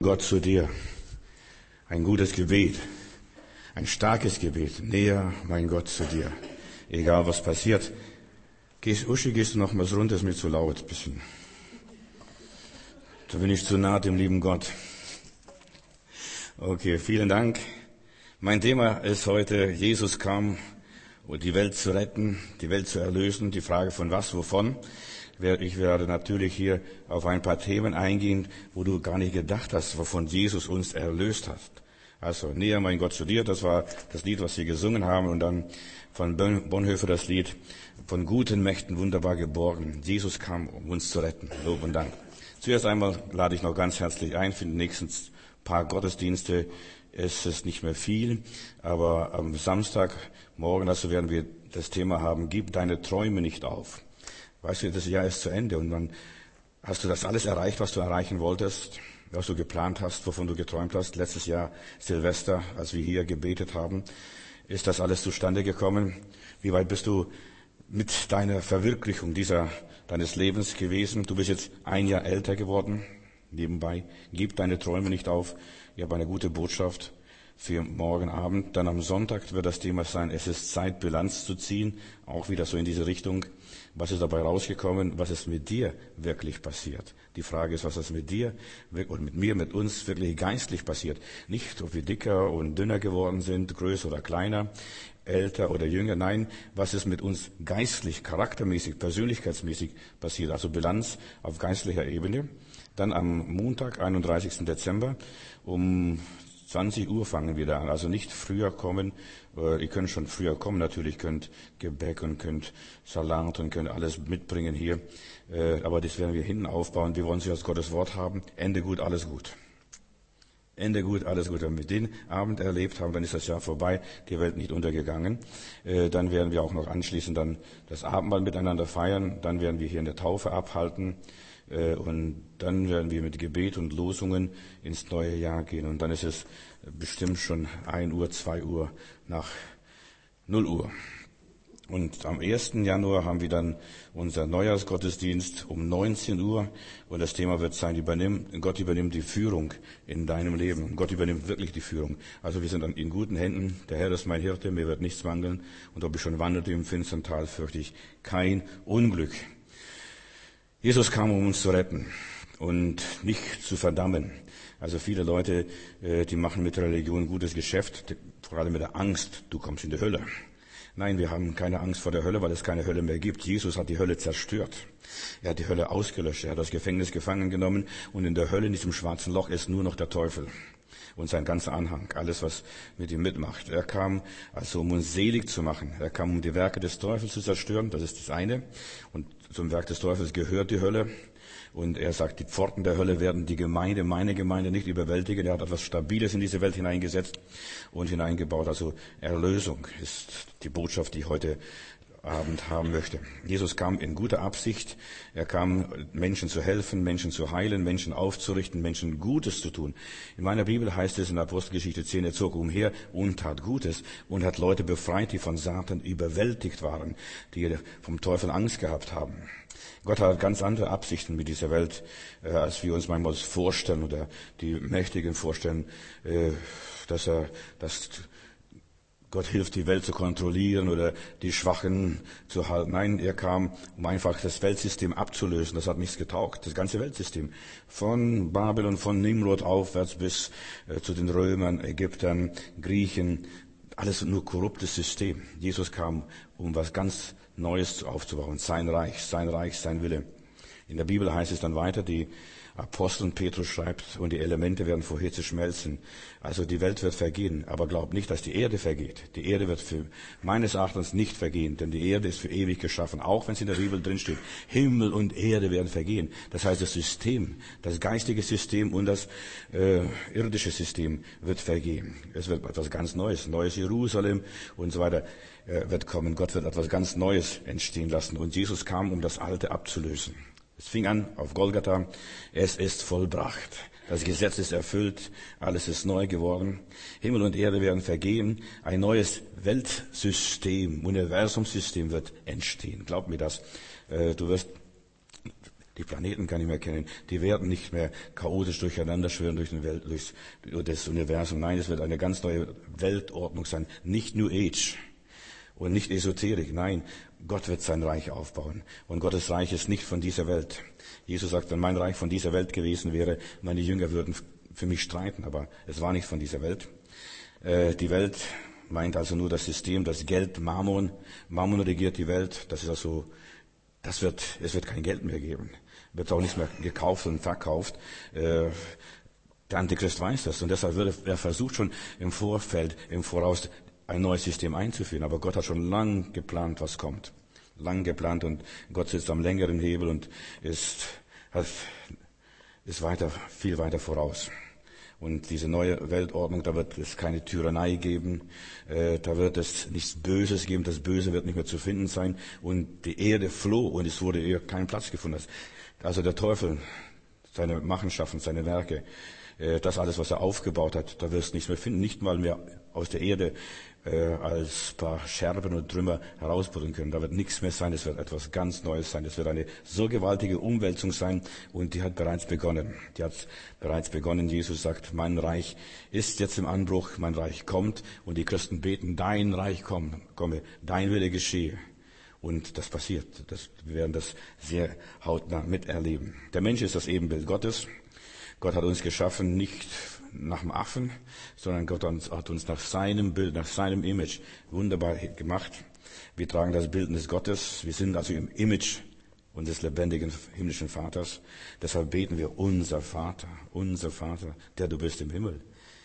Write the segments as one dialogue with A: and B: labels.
A: Gott zu dir. Ein gutes Gebet, ein starkes Gebet. Näher, mein Gott, zu dir. Egal was passiert. Uschi, gehst du noch mal runter, ist mir zu laut, ein bisschen. Da bin ich zu nah dem lieben Gott. Okay, vielen Dank. Mein Thema ist heute, Jesus kam, um die Welt zu retten, die Welt zu erlösen. Die Frage von was, wovon. Ich werde natürlich hier auf ein paar Themen eingehen, wo du gar nicht gedacht hast, wovon Jesus uns erlöst hat. Also, näher mein Gott zu dir, das war das Lied, was sie gesungen haben. Und dann von Bonhoeffer das Lied, von guten Mächten wunderbar geborgen. Jesus kam, um uns zu retten. Lob und Dank. Zuerst einmal lade ich noch ganz herzlich ein für die nächsten paar Gottesdienste. Es ist nicht mehr viel, aber am Samstagmorgen, also werden wir das Thema haben, gib deine Träume nicht auf. Weißt du, das Jahr ist zu Ende und dann hast du das alles erreicht, was du erreichen wolltest, was du geplant hast, wovon du geträumt hast. Letztes Jahr Silvester, als wir hier gebetet haben, ist das alles zustande gekommen. Wie weit bist du mit deiner Verwirklichung deines Lebens gewesen? Du bist jetzt ein Jahr älter geworden. Nebenbei, gib deine Träume nicht auf. Ich habe eine gute Botschaft für morgen Abend. Dann am Sonntag wird das Thema sein, es ist Zeit, Bilanz zu ziehen. Auch wieder so in diese Richtung. Was ist dabei rausgekommen? Was ist mit dir wirklich passiert? Die Frage ist, was ist mit dir und mit mir, mit uns wirklich geistlich passiert? Nicht, ob wir dicker und dünner geworden sind, größer oder kleiner, älter oder jünger. Nein, was ist mit uns geistlich, charaktermäßig, persönlichkeitsmäßig passiert? Also Bilanz auf geistlicher Ebene. Dann am Montag, 31. Dezember, um 20 Uhr fangen wir da an. Also nicht früher kommen. Ihr könnt schon früher kommen natürlich, könnt Gebäck und könnt Salat und könnt alles mitbringen hier. Aber das werden wir hinten aufbauen. Wir wollen sie als Gottes Wort haben. Ende gut, alles gut. Ende gut, alles gut. Wenn wir den Abend erlebt haben, dann ist das Jahr vorbei, die Welt nicht untergegangen. Dann werden wir auch noch anschließend dann das Abendmahl miteinander feiern. Dann werden wir hier eine Taufe abhalten. Und dann werden wir mit Gebet und Losungen ins neue Jahr gehen. Und dann ist es bestimmt schon 1 Uhr, 2 Uhr nach 0 Uhr. Und am 1. Januar haben wir dann unser Neujahrsgottesdienst um 19 Uhr. Und das Thema wird sein, Gott übernimmt die Führung in deinem Leben. Und Gott übernimmt wirklich die Führung. Also wir sind dann in guten Händen. Der Herr ist mein Hirte, mir wird nichts mangeln. Und ob ich schon wanderte im finstern Tal, fürchte ich kein Unglück. Jesus kam, um uns zu retten und nicht zu verdammen. Also viele Leute, die machen mit Religion gutes Geschäft, vor allem mit der Angst, du kommst in die Hölle. Nein, wir haben keine Angst vor der Hölle, weil es keine Hölle mehr gibt. Jesus hat die Hölle zerstört. Er hat die Hölle ausgelöscht, er hat das Gefängnis gefangen genommen und in der Hölle, in diesem schwarzen Loch, ist nur noch der Teufel und sein ganzer Anhang, alles, was mit ihm mitmacht. Er kam also, um uns selig zu machen. Er kam, um die Werke des Teufels zu zerstören, das ist das eine. Und zum Werk des Teufels gehört die Hölle. Und er sagt, die Pforten der Hölle werden die Gemeinde, meine Gemeinde, nicht überwältigen. Er hat etwas Stabiles in diese Welt hineingesetzt und hineingebaut. Also Erlösung ist die Botschaft, die ich heute Abend haben möchte. Jesus kam in guter Absicht. Er kam, Menschen zu helfen, Menschen zu heilen, Menschen aufzurichten, Menschen Gutes zu tun. In meiner Bibel heißt es in Apostelgeschichte 10, er zog umher und tat Gutes und hat Leute befreit, die von Satan überwältigt waren, die vom Teufel Angst gehabt haben. Gott hat ganz andere Absichten mit dieser Welt, als wir uns manchmal vorstellen oder die Mächtigen vorstellen, dass Gott hilft, die Welt zu kontrollieren oder die Schwachen zu halten. Nein, er kam, um einfach das Weltsystem abzulösen. Das hat nichts getaugt. Das ganze Weltsystem. Von Babylon, von Nimrod aufwärts bis zu den Römern, Ägyptern, Griechen. Alles nur korruptes System. Jesus kam, um was ganz Neues aufzubauen. Sein Reich, sein Wille. In der Bibel heißt es dann weiter, die Apostel und Petrus schreibt, und die Elemente werden vor Hitze schmelzen. Also die Welt wird vergehen, aber glaubt nicht, dass die Erde vergeht. Die Erde wird meines Erachtens nicht vergehen, denn die Erde ist für ewig geschaffen, auch wenn es in der Bibel drin steht. Himmel und Erde werden vergehen. Das heißt, das System, das geistige System und das irdische System wird vergehen. Es wird etwas ganz Neues Jerusalem und so weiter wird kommen. Gott wird etwas ganz Neues entstehen lassen. Und Jesus kam, um das Alte abzulösen. Es fing an auf Golgatha, es ist vollbracht. Das Gesetz ist erfüllt, alles ist neu geworden. Himmel und Erde werden vergehen, ein neues Weltsystem, Universumssystem wird entstehen. Glaub mir das. Die Planeten kann ich mehr kennen. Die werden nicht mehr chaotisch durcheinander schwirren durch das Universum. Nein, es wird eine ganz neue Weltordnung sein. Nicht New Age und nicht Esoterik. Nein, Gott wird sein Reich aufbauen. Und Gottes Reich ist nicht von dieser Welt. Jesus sagt, wenn mein Reich von dieser Welt gewesen wäre, meine Jünger würden für mich streiten. Aber es war nicht von dieser Welt. Die Welt meint also nur das System, das Geld, Mammon. Mammon regiert die Welt. Das ist also, es wird kein Geld mehr geben. Wird auch nicht mehr gekauft und verkauft. Der Antichrist weiß das. Und deshalb er versucht schon im Voraus ein neues System einzuführen. Aber Gott hat schon lang geplant, was kommt. Lang geplant und Gott sitzt am längeren Hebel und ist viel weiter voraus. Und diese neue Weltordnung, da wird es keine Tyrannei geben, da wird es nichts Böses geben, das Böse wird nicht mehr zu finden sein. Und die Erde floh und es wurde ihr keinen Platz gefunden. Also der Teufel, seine Machenschaften, seine Werke, das alles, was er aufgebaut hat, da wirst du nichts mehr finden, nicht mal mehr aus der Erde als paar Scherben und Trümmer herausbringen können. Da wird nichts mehr sein, es wird etwas ganz Neues sein. Es wird eine so gewaltige Umwälzung sein und die hat bereits begonnen. Jesus sagt, mein Reich ist jetzt im Anbruch, mein Reich kommt und die Christen beten, dein Reich komme, dein Wille geschehe. Und das passiert. Wir werden das sehr hautnah miterleben. Der Mensch ist das Ebenbild Gottes. Gott hat uns geschaffen, nicht nach dem Affen, sondern Gott hat uns nach seinem Bild, nach seinem Image wunderbar gemacht. Wir tragen das Bildnis Gottes. Wir sind also im Image unseres lebendigen himmlischen Vaters. Deshalb beten wir, unser Vater, der du bist im Himmel.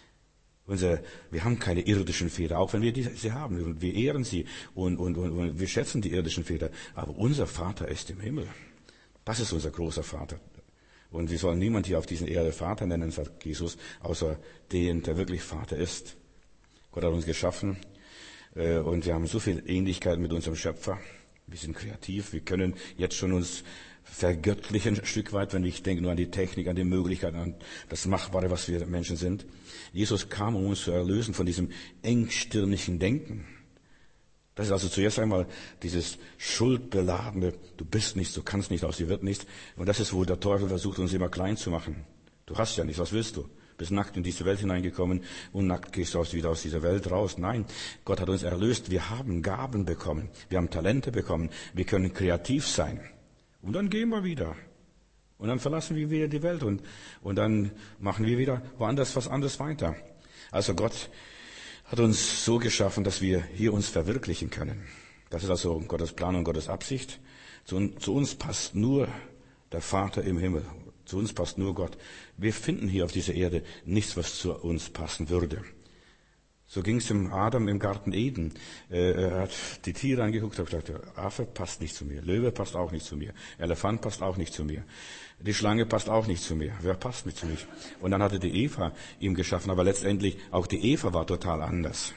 A: Wir haben keine irdischen Väter, auch wenn wir sie haben. Und wir ehren sie und wir schätzen die irdischen Väter. Aber unser Vater ist im Himmel. Das ist unser großer Vater. Und wir sollen niemand hier auf dieser Erde Vater nennen, sagt Jesus, außer den, der wirklich Vater ist. Gott hat uns geschaffen und wir haben so viel Ähnlichkeit mit unserem Schöpfer. Wir sind kreativ, wir können jetzt schon uns vergöttlichen ein Stück weit, wenn ich denke nur an die Technik, an die Möglichkeiten, an das Machbare, was wir Menschen sind. Jesus kam, um uns zu erlösen von diesem engstirnigen Denken. Das ist also zuerst einmal dieses schuldbeladene, du bist nichts, du kannst nicht aus, dir wird nichts. Und das ist, wo der Teufel versucht, uns immer klein zu machen. Du hast ja nichts, was willst du? Bist nackt in diese Welt hineingekommen und nackt gehst du wieder aus dieser Welt raus. Nein, Gott hat uns erlöst, wir haben Gaben bekommen, wir haben Talente bekommen, wir können kreativ sein. Und dann gehen wir wieder. Und dann verlassen wir wieder die Welt und dann machen wir wieder woanders was anderes weiter. Also Gott hat uns so geschaffen, dass wir hier uns verwirklichen können. Das ist also Gottes Plan und Gottes Absicht. Zu uns passt nur der Vater im Himmel. Zu uns passt nur Gott. Wir finden hier auf dieser Erde nichts, was zu uns passen würde. So ging es dem Adam im Garten Eden. Er hat die Tiere angeguckt und gesagt, Affe passt nicht zu mir, Löwe passt auch nicht zu mir, Elefant passt auch nicht zu mir, die Schlange passt auch nicht zu mir. Wer passt mit zu mir? Und dann hatte die Eva ihm geschaffen, aber letztendlich auch die Eva war total anders.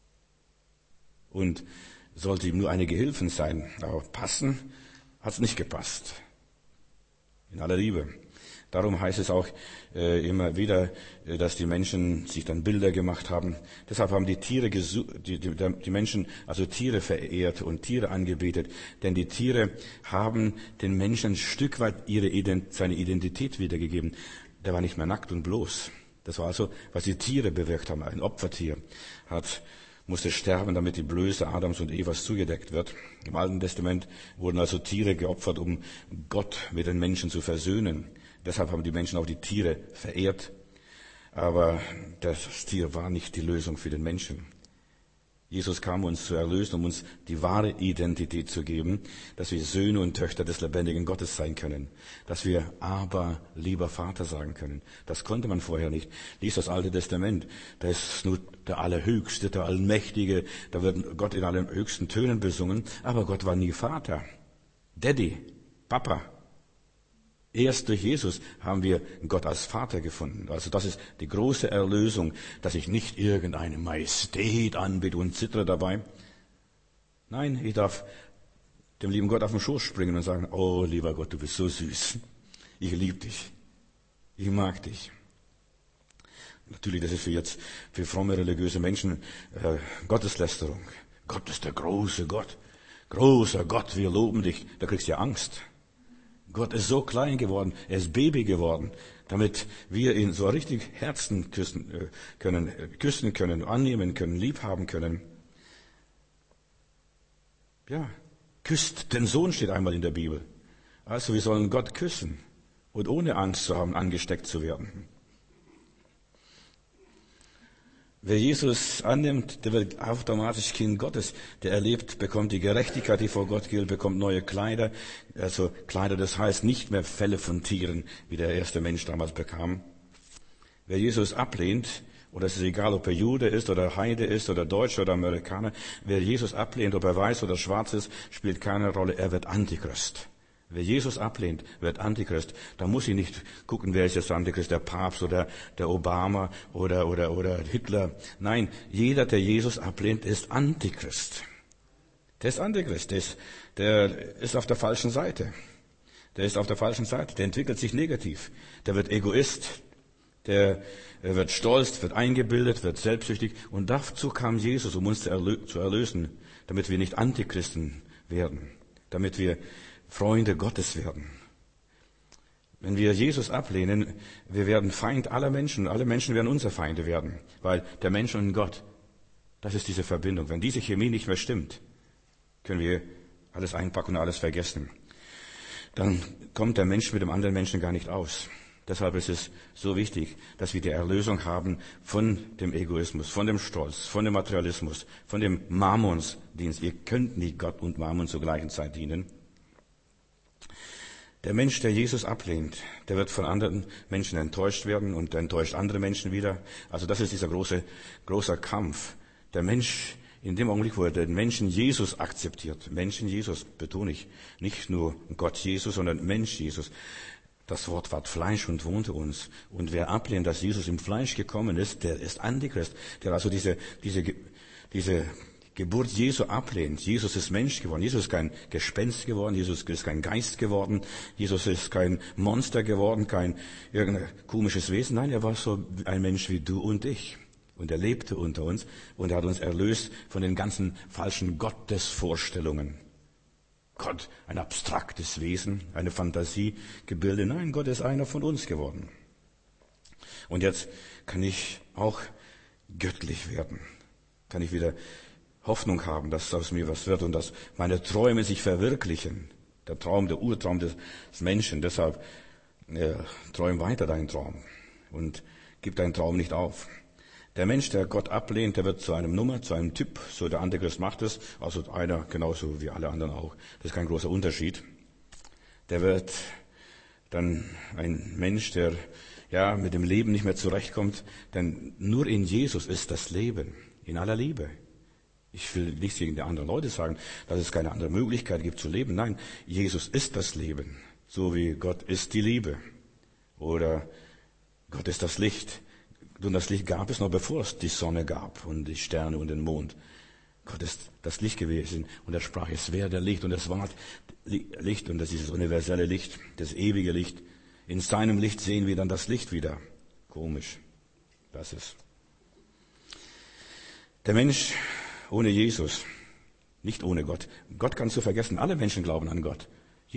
A: Und sollte ihm nur eine Gehilfin sein, aber passen hat's nicht gepasst. In aller Liebe. Darum heißt es auch immer wieder, dass die Menschen sich dann Bilder gemacht haben. Deshalb haben die Menschen also Tiere verehrt und Tiere angebetet. Denn die Tiere haben den Menschen ein Stück weit seine Identität wiedergegeben. Der war nicht mehr nackt und bloß. Das war also, was die Tiere bewirkt haben. Ein Opfertier musste sterben, damit die Blöße Adams und Evas zugedeckt wird. Im Alten Testament wurden also Tiere geopfert, um Gott mit den Menschen zu versöhnen. Deshalb haben die Menschen auch die Tiere verehrt. Aber das Tier war nicht die Lösung für den Menschen. Jesus kam, uns zu erlösen, um uns die wahre Identität zu geben, dass wir Söhne und Töchter des lebendigen Gottes sein können. Dass wir aber lieber Vater sagen können. Das konnte man vorher nicht. Lies das Alte Testament. Da ist nur der Allerhöchste, der Allmächtige. Da wird Gott in allen höchsten Tönen besungen. Aber Gott war nie Vater. Daddy, Papa. Erst durch Jesus haben wir Gott als Vater gefunden. Also das ist die große Erlösung, dass ich nicht irgendeine Majestät anbete und zittere dabei. Nein, ich darf dem lieben Gott auf den Schoß springen und sagen, oh lieber Gott, du bist so süß. Ich liebe dich. Ich mag dich. Natürlich, das ist für fromme religiöse Menschen Gotteslästerung. Gott ist der große Gott. Großer Gott, wir loben dich. Da kriegst du ja Angst. Gott ist so klein geworden, er ist Baby geworden, damit wir ihn so richtig Herzen küssen können, annehmen können, liebhaben können. Ja, küsst den Sohn steht einmal in der Bibel. Also wir sollen Gott küssen und ohne Angst zu haben, angesteckt zu werden. Wer Jesus annimmt, der wird automatisch Kind Gottes. Der erlebt, bekommt die Gerechtigkeit, die vor Gott gilt, bekommt neue Kleider. Also Kleider, das heißt nicht mehr Felle von Tieren, wie der erste Mensch damals bekam. Wer Jesus ablehnt, oder es ist egal, ob er Jude ist oder Heide ist oder Deutscher oder Amerikaner, wer Jesus ablehnt, ob er weiß oder schwarz ist, spielt keine Rolle. Er wird Antichrist. Wer Jesus ablehnt, wird Antichrist. Da muss ich nicht gucken, wer ist jetzt Antichrist, der Papst oder der Obama oder Hitler. Nein, jeder, der Jesus ablehnt, ist Antichrist. Der ist Antichrist, der ist auf der falschen Seite. Der ist auf der falschen Seite, der entwickelt sich negativ. Der wird Egoist, der wird stolz, wird eingebildet, wird selbstsüchtig. Und dazu kam Jesus, um uns zu erlösen, damit wir nicht Antichristen werden, damit wir Freunde Gottes werden. Wenn wir Jesus ablehnen, wir werden Feind aller Menschen. Alle Menschen werden unsere Feinde werden, weil der Mensch und Gott, das ist diese Verbindung. Wenn diese Chemie nicht mehr stimmt, können wir alles einpacken und alles vergessen. Dann kommt der Mensch mit dem anderen Menschen gar nicht aus. Deshalb ist es so wichtig, dass wir die Erlösung haben von dem Egoismus, von dem Stolz, von dem Materialismus, von dem Mammonsdienst. Ihr könnt nicht Gott und Mammon zur gleichen Zeit dienen. Der Mensch, der Jesus ablehnt, der wird von anderen Menschen enttäuscht werden und enttäuscht andere Menschen wieder. Also das ist dieser großer Kampf. Der Mensch, in dem Augenblick, wo er den Menschen Jesus akzeptiert, Menschen Jesus, betone ich, nicht nur Gott Jesus, sondern Mensch Jesus. Das Wort ward Fleisch und wohnte uns. Und wer ablehnt, dass Jesus im Fleisch gekommen ist, der ist Antichrist. Der also diese Geburt Jesu ablehnt. Jesus ist Mensch geworden. Jesus ist kein Gespenst geworden. Jesus ist kein Geist geworden. Jesus ist kein Monster geworden, kein irgendein komisches Wesen. Nein, er war so ein Mensch wie du und ich. Und er lebte unter uns und er hat uns erlöst von den ganzen falschen Gottesvorstellungen. Gott, ein abstraktes Wesen, eine Fantasiegebilde. Nein, Gott ist einer von uns geworden. Und jetzt kann ich auch göttlich werden. Kann ich wieder Hoffnung haben, dass aus mir was wird und dass meine Träume sich verwirklichen. Der Traum, der Urtraum des Menschen. Deshalb träum weiter deinen Traum und gib deinen Traum nicht auf. Der Mensch, der Gott ablehnt, der wird zu einem Nummer, zu einem Typ. So der Antichrist macht es. Also einer genauso wie alle anderen auch. Das ist kein großer Unterschied. Der wird dann ein Mensch, der mit dem Leben nicht mehr zurechtkommt. Denn nur in Jesus ist das Leben. In aller Liebe. Ich will nichts gegen die anderen Leute sagen, dass es keine andere Möglichkeit gibt zu leben. Nein, Jesus ist das Leben, so wie Gott ist die Liebe. Oder Gott ist das Licht. Und das Licht gab es noch bevor es die Sonne gab und die Sterne und den Mond. Gott ist das Licht gewesen und er sprach, es werde Licht und es war Licht und das ist das universelle Licht, das ewige Licht. In seinem Licht sehen wir dann das Licht wieder. Komisch, das ist. Der Mensch ohne Jesus, nicht ohne Gott. Gott kannst du vergessen. Alle Menschen glauben an Gott.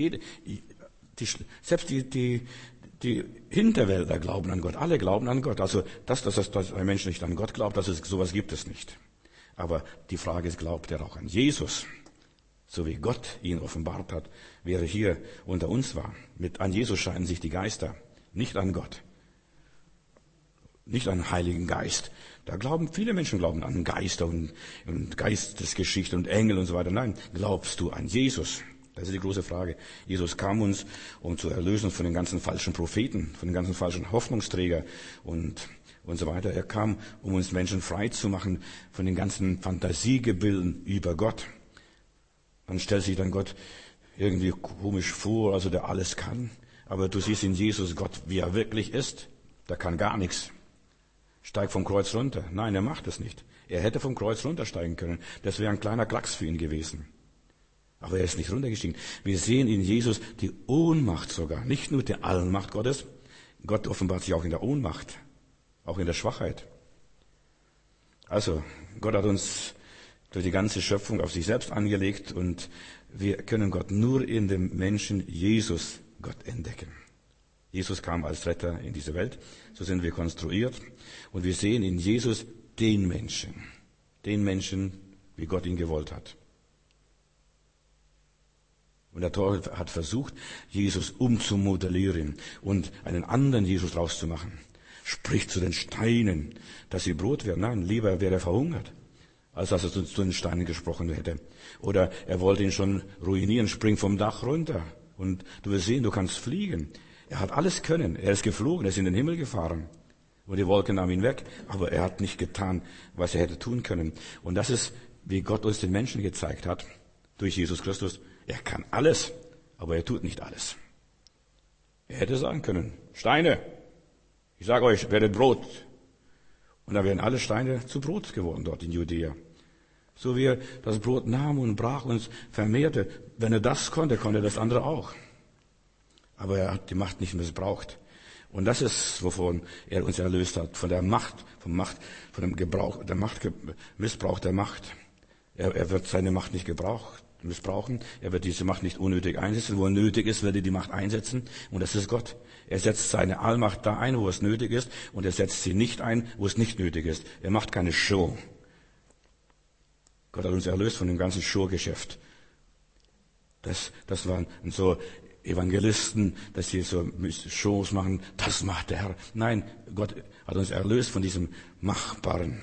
A: Selbst die Hinterwäldler glauben an Gott. Alle glauben an Gott. Also, dass ein Mensch nicht an Gott glaubt, sowas gibt es nicht. Aber die Frage ist, glaubt er auch an Jesus? So wie Gott ihn offenbart hat, wie er hier unter uns war. An Jesus scheinen sich die Geister, nicht an Gott. Nicht an den Heiligen Geist. Viele Menschen glauben an Geister und Geistesgeschichte und Engel und so weiter. Nein, glaubst du an Jesus? Das ist die große Frage. Jesus kam uns, um zu erlösen von den ganzen falschen Propheten, von den ganzen falschen Hoffnungsträgern und so weiter. Er kam, um uns Menschen frei zu machen von den ganzen Fantasiegebilden über Gott. Man stellt sich dann Gott irgendwie komisch vor, also der alles kann. Aber du siehst in Jesus Gott, wie er wirklich ist. Der kann gar nichts. Steig vom Kreuz runter. Nein, er macht es nicht. Er hätte vom Kreuz runtersteigen können. Das wäre ein kleiner Klacks für ihn gewesen. Aber er ist nicht runtergestiegen. Wir sehen in Jesus die Ohnmacht sogar. Nicht nur die Allmacht Gottes. Gott offenbart sich auch in der Ohnmacht. Auch in der Schwachheit. Also, Gott hat uns durch die ganze Schöpfung auf sich selbst angelegt und wir können Gott nur in dem Menschen Jesus Gott entdecken. Jesus kam als Retter in diese Welt. So sind wir konstruiert. Und wir sehen in Jesus den Menschen, wie Gott ihn gewollt hat. Und der Teufel hat versucht, Jesus umzumodellieren und einen anderen Jesus rauszumachen. Sprich zu den Steinen, dass sie Brot werden. Nein, lieber wäre er verhungert, als dass er zu den Steinen gesprochen hätte. Oder er wollte ihn schon ruinieren, spring vom Dach runter. Und du wirst sehen, du kannst fliegen. Er hat alles können. Er ist geflogen, er ist in den Himmel gefahren. Und die Wolken nahmen ihn weg. Aber er hat nicht getan, was er hätte tun können. Und das ist, wie Gott uns den Menschen gezeigt hat, durch Jesus Christus. Er kann alles, aber er tut nicht alles. Er hätte sagen können, Steine, ich sage euch, werdet Brot. Und da wären alle Steine zu Brot geworden dort in Judäa. So wie er das Brot nahm und brach und vermehrte. Wenn er das konnte, konnte er das andere auch. Aber er hat die Macht nicht missbraucht. Und das ist, wovon er uns erlöst hat. Von der Macht, von dem Gebrauch, Missbrauch der Macht. Er wird seine Macht nicht missbrauchen. Er wird diese Macht nicht unnötig einsetzen. Wo er nötig ist, wird er die Macht einsetzen. Und das ist Gott. Er setzt seine Allmacht da ein, wo es nötig ist. Und er setzt sie nicht ein, wo es nicht nötig ist. Er macht keine Show. Gott hat uns erlöst von dem ganzen Showgeschäft. Das waren so Evangelisten, dass sie so Shows machen. Das macht der Herr. Nein, Gott hat uns erlöst von diesem Machbaren.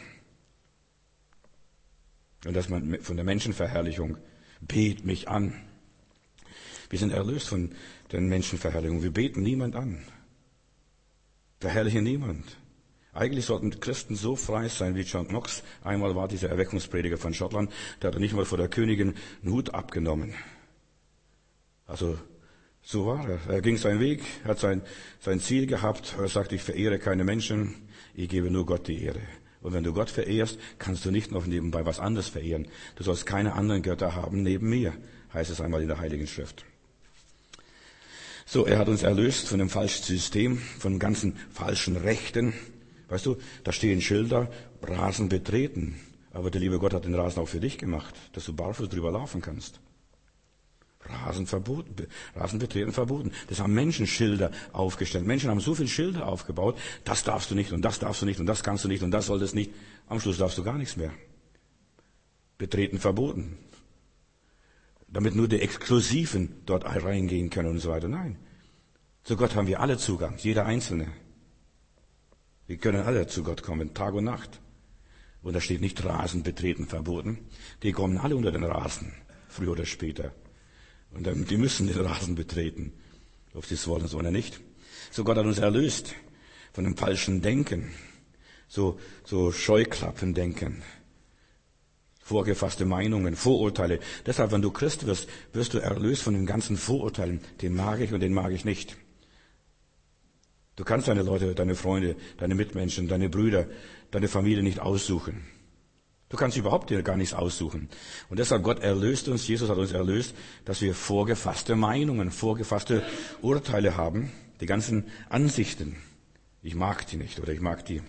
A: Und das von der Menschenverherrlichung. Bet mich an. Wir sind erlöst von der Menschenverherrlichung. Wir beten niemand an. Verherrlichen niemand. Eigentlich sollten Christen so frei sein wie John Knox. Einmal war dieser Erweckungsprediger von Schottland, der hat nicht mal vor der Königin einen Hut abgenommen. Also, so war er. Er ging seinen Weg, hat sein Ziel gehabt. Er sagt, ich verehre keine Menschen, ich gebe nur Gott die Ehre. Und wenn du Gott verehrst, kannst du nicht noch nebenbei was anderes verehren. Du sollst keine anderen Götter haben neben mir, heißt es einmal in der Heiligen Schrift. So, er hat uns erlöst von dem falschen System, von ganzen falschen Rechten. Weißt du, da stehen Schilder, Rasen betreten. Aber der liebe Gott hat den Rasen auch für dich gemacht, dass du barfuß drüber laufen kannst. Rasen betreten verboten. Das haben Menschen Schilder aufgestellt. Menschen haben so viele Schilder aufgebaut, das darfst du nicht und das darfst du nicht und das kannst du nicht und das solltest nicht. Am Schluss darfst du gar nichts mehr. Betreten verboten. Damit nur die Exklusiven dort reingehen können und so weiter. Nein. Zu Gott haben wir alle Zugang, jeder Einzelne. Wir können alle zu Gott kommen, Tag und Nacht. Und da steht nicht Rasen betreten verboten. Die kommen alle unter den Rasen, früher oder später. Und die müssen den Rasen betreten, ob sie es wollen oder nicht. So Gott hat uns erlöst von dem falschen Denken, so Scheuklappendenken, vorgefasste Meinungen, Vorurteile. Deshalb, wenn du Christ wirst, wirst du erlöst von den ganzen Vorurteilen. Den mag ich und den mag ich nicht. Du kannst deine Leute, deine Freunde, deine Mitmenschen, deine Brüder, deine Familie nicht aussuchen. Du kannst überhaupt dir gar nichts aussuchen. Und deshalb Gott erlöst uns, Jesus hat uns erlöst, dass wir vorgefasste Meinungen, vorgefasste Urteile haben, die ganzen Ansichten. Ich mag die nicht oder ich mag die.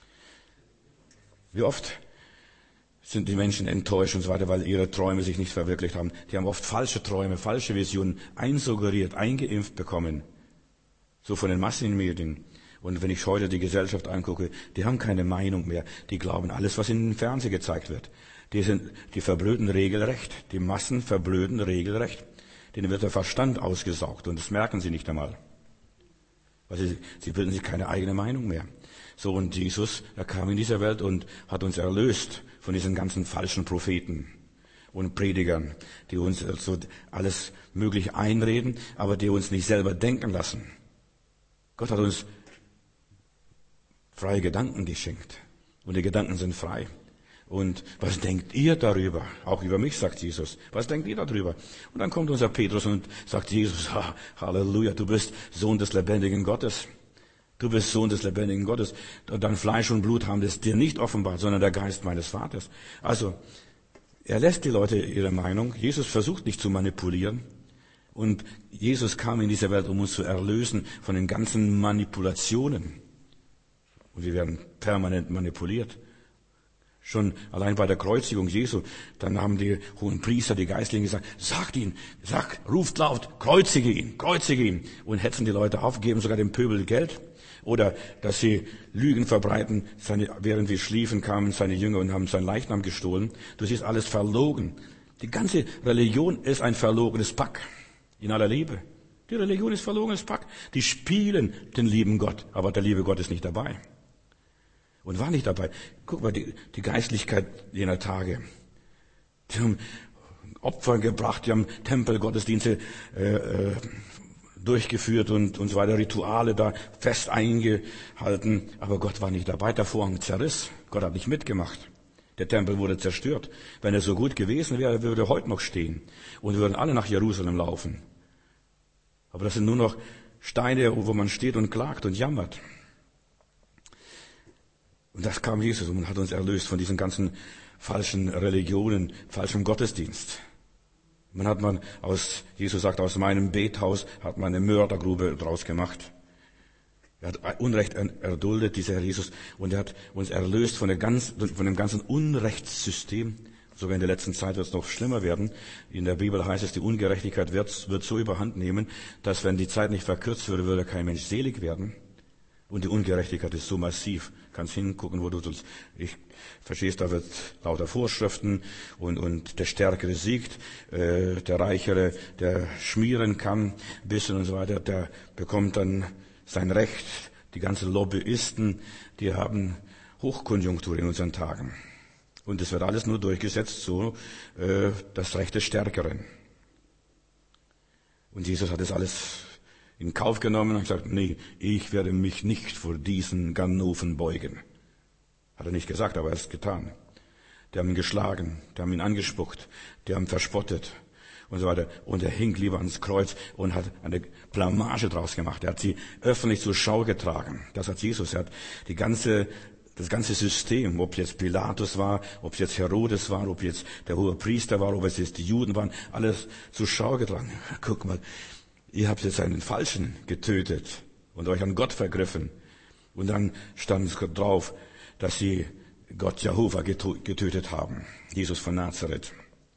A: Wie oft sind die Menschen enttäuscht und so weiter, weil ihre Träume sich nicht verwirklicht haben. Die haben oft falsche Träume, falsche Visionen einsuggeriert, eingeimpft bekommen. So von den Massenmedien. Und wenn ich heute die Gesellschaft angucke, die haben keine Meinung mehr. Die glauben alles, was in den Fernsehen gezeigt wird. Die verblöden regelrecht. Die Massen verblöden regelrecht. Denen wird der Verstand ausgesaugt und das merken sie nicht einmal. Weil sie bilden sich keine eigene Meinung mehr. So, und Jesus, er kam in diese Welt und hat uns erlöst von diesen ganzen falschen Propheten und Predigern, die uns also alles möglich einreden, aber die uns nicht selber denken lassen. Gott hat uns freie Gedanken geschenkt. Und die Gedanken sind frei. Und was denkt ihr darüber? Auch über mich, sagt Jesus. Was denkt ihr darüber? Und dann kommt unser Petrus und sagt Jesus, Halleluja, du bist Sohn des lebendigen Gottes. Du bist Sohn des lebendigen Gottes. Und dein Fleisch und Blut haben das dir nicht offenbart, sondern der Geist meines Vaters. Also, er lässt die Leute ihre Meinung. Jesus versucht nicht zu manipulieren. Und Jesus kam in diese Welt, um uns zu erlösen von den ganzen Manipulationen. Und wir werden permanent manipuliert. Schon allein bei der Kreuzigung Jesu, dann haben die hohen Priester, die Geistlichen gesagt, ruft laut, kreuzige ihn. Und hetzen die Leute auf, geben sogar dem Pöbel Geld. Oder, dass sie Lügen verbreiten, während wir schliefen, kamen seine Jünger und haben sein Leichnam gestohlen. Du siehst, alles verlogen. Die ganze Religion ist ein verlogenes Pack. In aller Liebe. Die Religion ist verlogenes Pack. Die spielen den lieben Gott, aber der liebe Gott ist nicht dabei. Und war nicht dabei. Guck mal, die Geistlichkeit jener Tage. Die haben Opfer gebracht, die haben Tempelgottesdienste durchgeführt und so weiter, Rituale da fest eingehalten. Aber Gott war nicht dabei, der Vorhang zerriss. Gott hat nicht mitgemacht. Der Tempel wurde zerstört. Wenn er so gut gewesen wäre, würde er heute noch stehen. Und wir würden alle nach Jerusalem laufen. Aber das sind nur noch Steine, wo man steht und klagt und jammert. Und das kam Jesus und hat uns erlöst von diesen ganzen falschen Religionen, falschem Gottesdienst. Jesus sagt, aus meinem Bethaus hat man eine Mördergrube draus gemacht. Er hat Unrecht erduldet, dieser Herr Jesus, und er hat uns erlöst von dem ganzen Unrechtssystem. Sogar in der letzten Zeit wird es noch schlimmer werden. In der Bibel heißt es, die Ungerechtigkeit wird so überhand nehmen, dass wenn die Zeit nicht verkürzt würde, würde kein Mensch selig werden. Und die Ungerechtigkeit ist so massiv. Kannst hingucken, wo du sonst, verstehst, da wird lauter Vorschriften und der Stärkere siegt, der Reichere, der schmieren kann, bisschen und so weiter, der bekommt dann sein Recht. Die ganzen Lobbyisten, die haben Hochkonjunktur in unseren Tagen. Und es wird alles nur durchgesetzt, so das Recht des Stärkeren. Und Jesus hat das alles in Kauf genommen und gesagt, nee, ich werde mich nicht vor diesen Ganoven beugen. Hat er nicht gesagt, aber er hat es getan. Die haben ihn geschlagen, die haben ihn angespuckt, die haben verspottet und so weiter. Und er hing lieber ans Kreuz und hat eine Blamage draus gemacht. Er hat sie öffentlich zur Schau getragen. Das hat Jesus. Er hat das ganze System, ob jetzt Pilatus war, ob es jetzt Herodes war, ob jetzt der hohe Priester war, ob es jetzt die Juden waren, alles zur Schau getragen. Guck mal, ihr habt jetzt einen Falschen getötet und euch an Gott vergriffen. Und dann stand es drauf, dass sie Gott Jehova getötet haben. Jesus von Nazareth.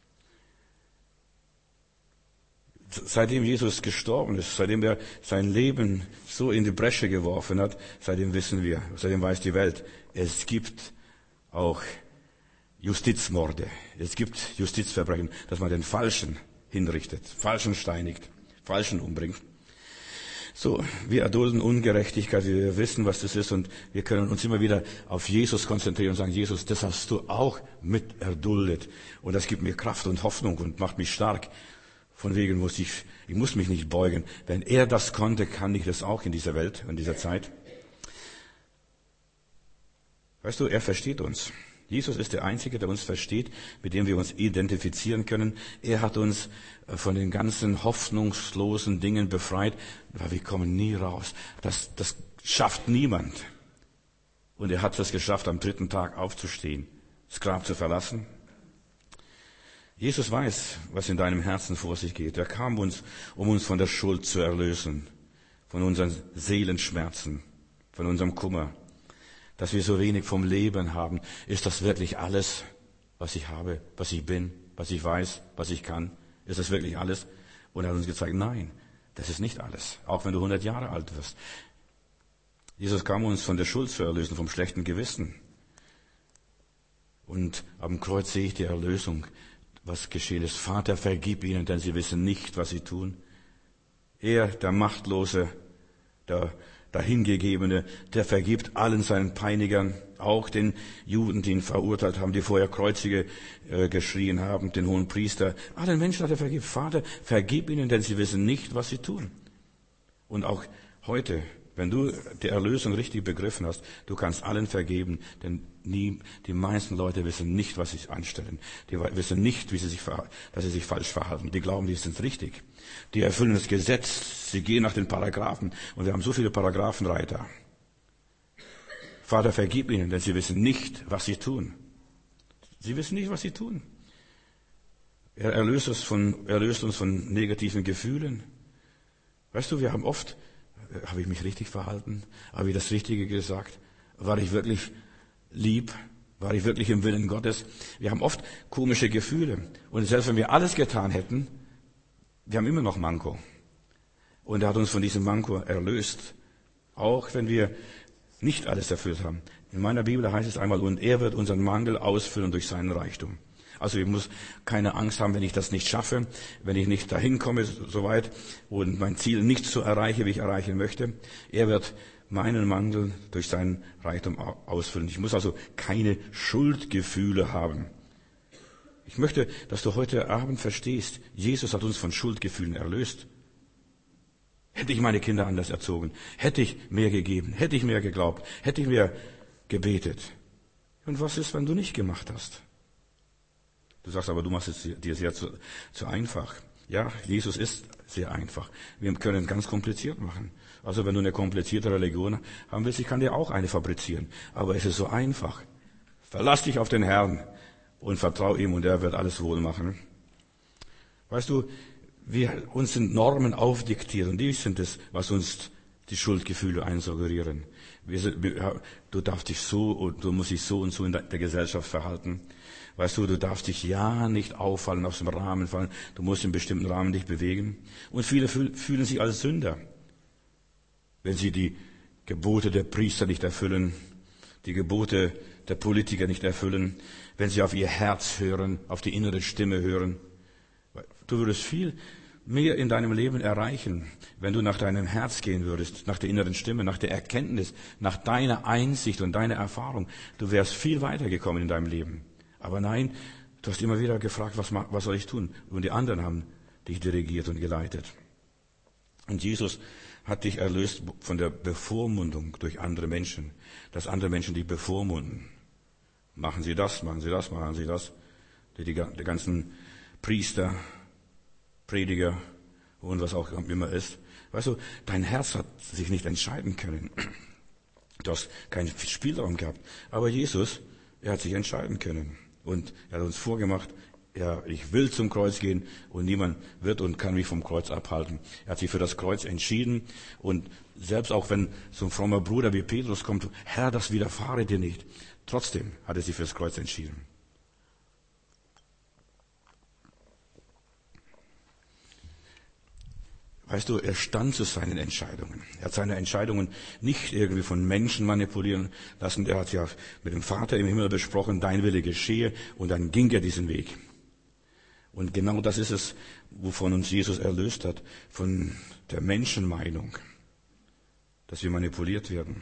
A: Seitdem Jesus gestorben ist, seitdem er sein Leben so in die Bresche geworfen hat, seitdem weiß die Welt, es gibt auch Justizmorde. Es gibt Justizverbrechen, dass man den Falschen hinrichtet, Falschen steinigt, Falschen umbringt. So, wir erdulden Ungerechtigkeit, wir wissen, was das ist, und wir können uns immer wieder auf Jesus konzentrieren und sagen, Jesus, das hast du auch mit erduldet. Und das gibt mir Kraft und Hoffnung und macht mich stark. Von wegen muss ich muss mich nicht beugen. Wenn er das konnte, kann ich das auch in dieser Welt, in dieser Zeit. Weißt du, er versteht uns. Jesus ist der Einzige, der uns versteht, mit dem wir uns identifizieren können. Er hat uns von den ganzen hoffnungslosen Dingen befreit, weil wir kommen nie raus. Das schafft niemand. Und er hat es geschafft, am 3. Tag aufzustehen, das Grab zu verlassen. Jesus weiß, was in deinem Herzen vor sich geht. Er kam um uns von der Schuld zu erlösen, von unseren Seelenschmerzen, von unserem Kummer. Dass wir so wenig vom Leben haben, ist das wirklich alles, was ich habe, was ich bin, was ich weiß, was ich kann? Ist das wirklich alles? Und er hat uns gezeigt, nein, das ist nicht alles, auch wenn du 100 Jahre alt wirst. Jesus kam uns von der Schuld zu erlösen, vom schlechten Gewissen. Und am Kreuz sehe ich die Erlösung, was geschehen ist. Vater, vergib ihnen, denn sie wissen nicht, was sie tun. Er, der Machtlose, der Dahingegebene, der vergibt allen seinen Peinigern, auch den Juden, die ihn verurteilt haben, die vorher Kreuzige geschrien haben, den hohen Priester. Allen Menschen hat er vergeben. Vater, vergib ihnen, denn sie wissen nicht, was sie tun. Und auch heute, wenn du die Erlösung richtig begriffen hast, du kannst allen vergeben, denn die meisten Leute wissen nicht, was sie anstellen. Die wissen nicht, dass sie sich falsch verhalten. Die glauben, die sind richtig. Die erfüllen das Gesetz. Sie gehen nach den Paragraphen. Und wir haben so viele Paragraphenreiter. Vater, vergib ihnen, denn sie wissen nicht, was sie tun. Sie wissen nicht, was sie tun. Er erlöst uns von negativen Gefühlen. Weißt du, wir haben oft, habe ich mich richtig verhalten? Habe ich das Richtige gesagt? War ich wirklich lieb? War ich wirklich im Willen Gottes? Wir haben oft komische Gefühle. Und selbst wenn wir alles getan hätten, wir haben immer noch Manko. Und er hat uns von diesem Manko erlöst. Auch wenn wir nicht alles erfüllt haben. In meiner Bibel heißt es einmal, und er wird unseren Mangel ausfüllen durch seinen Reichtum. Also ich muss keine Angst haben, wenn ich das nicht schaffe, wenn ich nicht dahin komme soweit und mein Ziel nicht so erreiche, wie ich erreichen möchte. Er wird meinen Mangel durch seinen Reichtum ausfüllen. Ich muss also keine Schuldgefühle haben. Ich möchte, dass du heute Abend verstehst, Jesus hat uns von Schuldgefühlen erlöst. Hätte ich meine Kinder anders erzogen, hätte ich mehr gegeben, hätte ich mehr geglaubt, hätte ich mehr gebetet. Und was ist, wenn du nicht gemacht hast? Du sagst aber, du machst es dir sehr zu einfach. Ja, Jesus ist sehr einfach. Wir können es ganz kompliziert machen. Also wenn du eine komplizierte Religion haben willst, ich kann dir auch eine fabrizieren. Aber es ist so einfach. Verlass dich auf den Herrn und vertrau ihm und er wird alles wohl machen. Weißt du, uns sind Normen aufdiktiert und die sind es, was uns die Schuldgefühle einsuggerieren. Du darfst dich so und du musst dich so und so in der Gesellschaft verhalten. Weißt du, du darfst dich ja nicht auffallen, aus dem Rahmen fallen. Du musst in bestimmten Rahmen dich bewegen. Und viele fühlen sich als Sünder, wenn sie die Gebote der Priester nicht erfüllen, die Gebote der Politiker nicht erfüllen, wenn sie auf ihr Herz hören, auf die innere Stimme hören. Du würdest viel mehr in deinem Leben erreichen, wenn du nach deinem Herz gehen würdest, nach der inneren Stimme, nach der Erkenntnis, nach deiner Einsicht und deiner Erfahrung. Du wärst viel weitergekommen in deinem Leben. Aber nein, du hast immer wieder gefragt, was soll ich tun? Und die anderen haben dich dirigiert und geleitet. Und Jesus hat dich erlöst von der Bevormundung durch andere Menschen, dass andere Menschen dich bevormunden. Machen Sie das, machen Sie das, machen Sie das. Die ganzen Priester, Prediger und was auch immer ist. Weißt du, dein Herz hat sich nicht entscheiden können. Du hast keinen Spielraum gehabt. Aber Jesus, er hat sich entscheiden können. Und er hat uns vorgemacht, ja, ich will zum Kreuz gehen und niemand wird und kann mich vom Kreuz abhalten. Er hat sich für das Kreuz entschieden und selbst auch wenn so ein frommer Bruder wie Petrus kommt, Herr, das widerfahre dir nicht. Trotzdem hat er sich für das Kreuz entschieden. Weißt du, er stand zu seinen Entscheidungen. Er hat seine Entscheidungen nicht irgendwie von Menschen manipulieren lassen. Er hat ja mit dem Vater im Himmel besprochen, dein Wille geschehe, und dann ging er diesen Weg. Und genau das ist es, wovon uns Jesus erlöst hat, von der Menschenmeinung, dass wir manipuliert werden.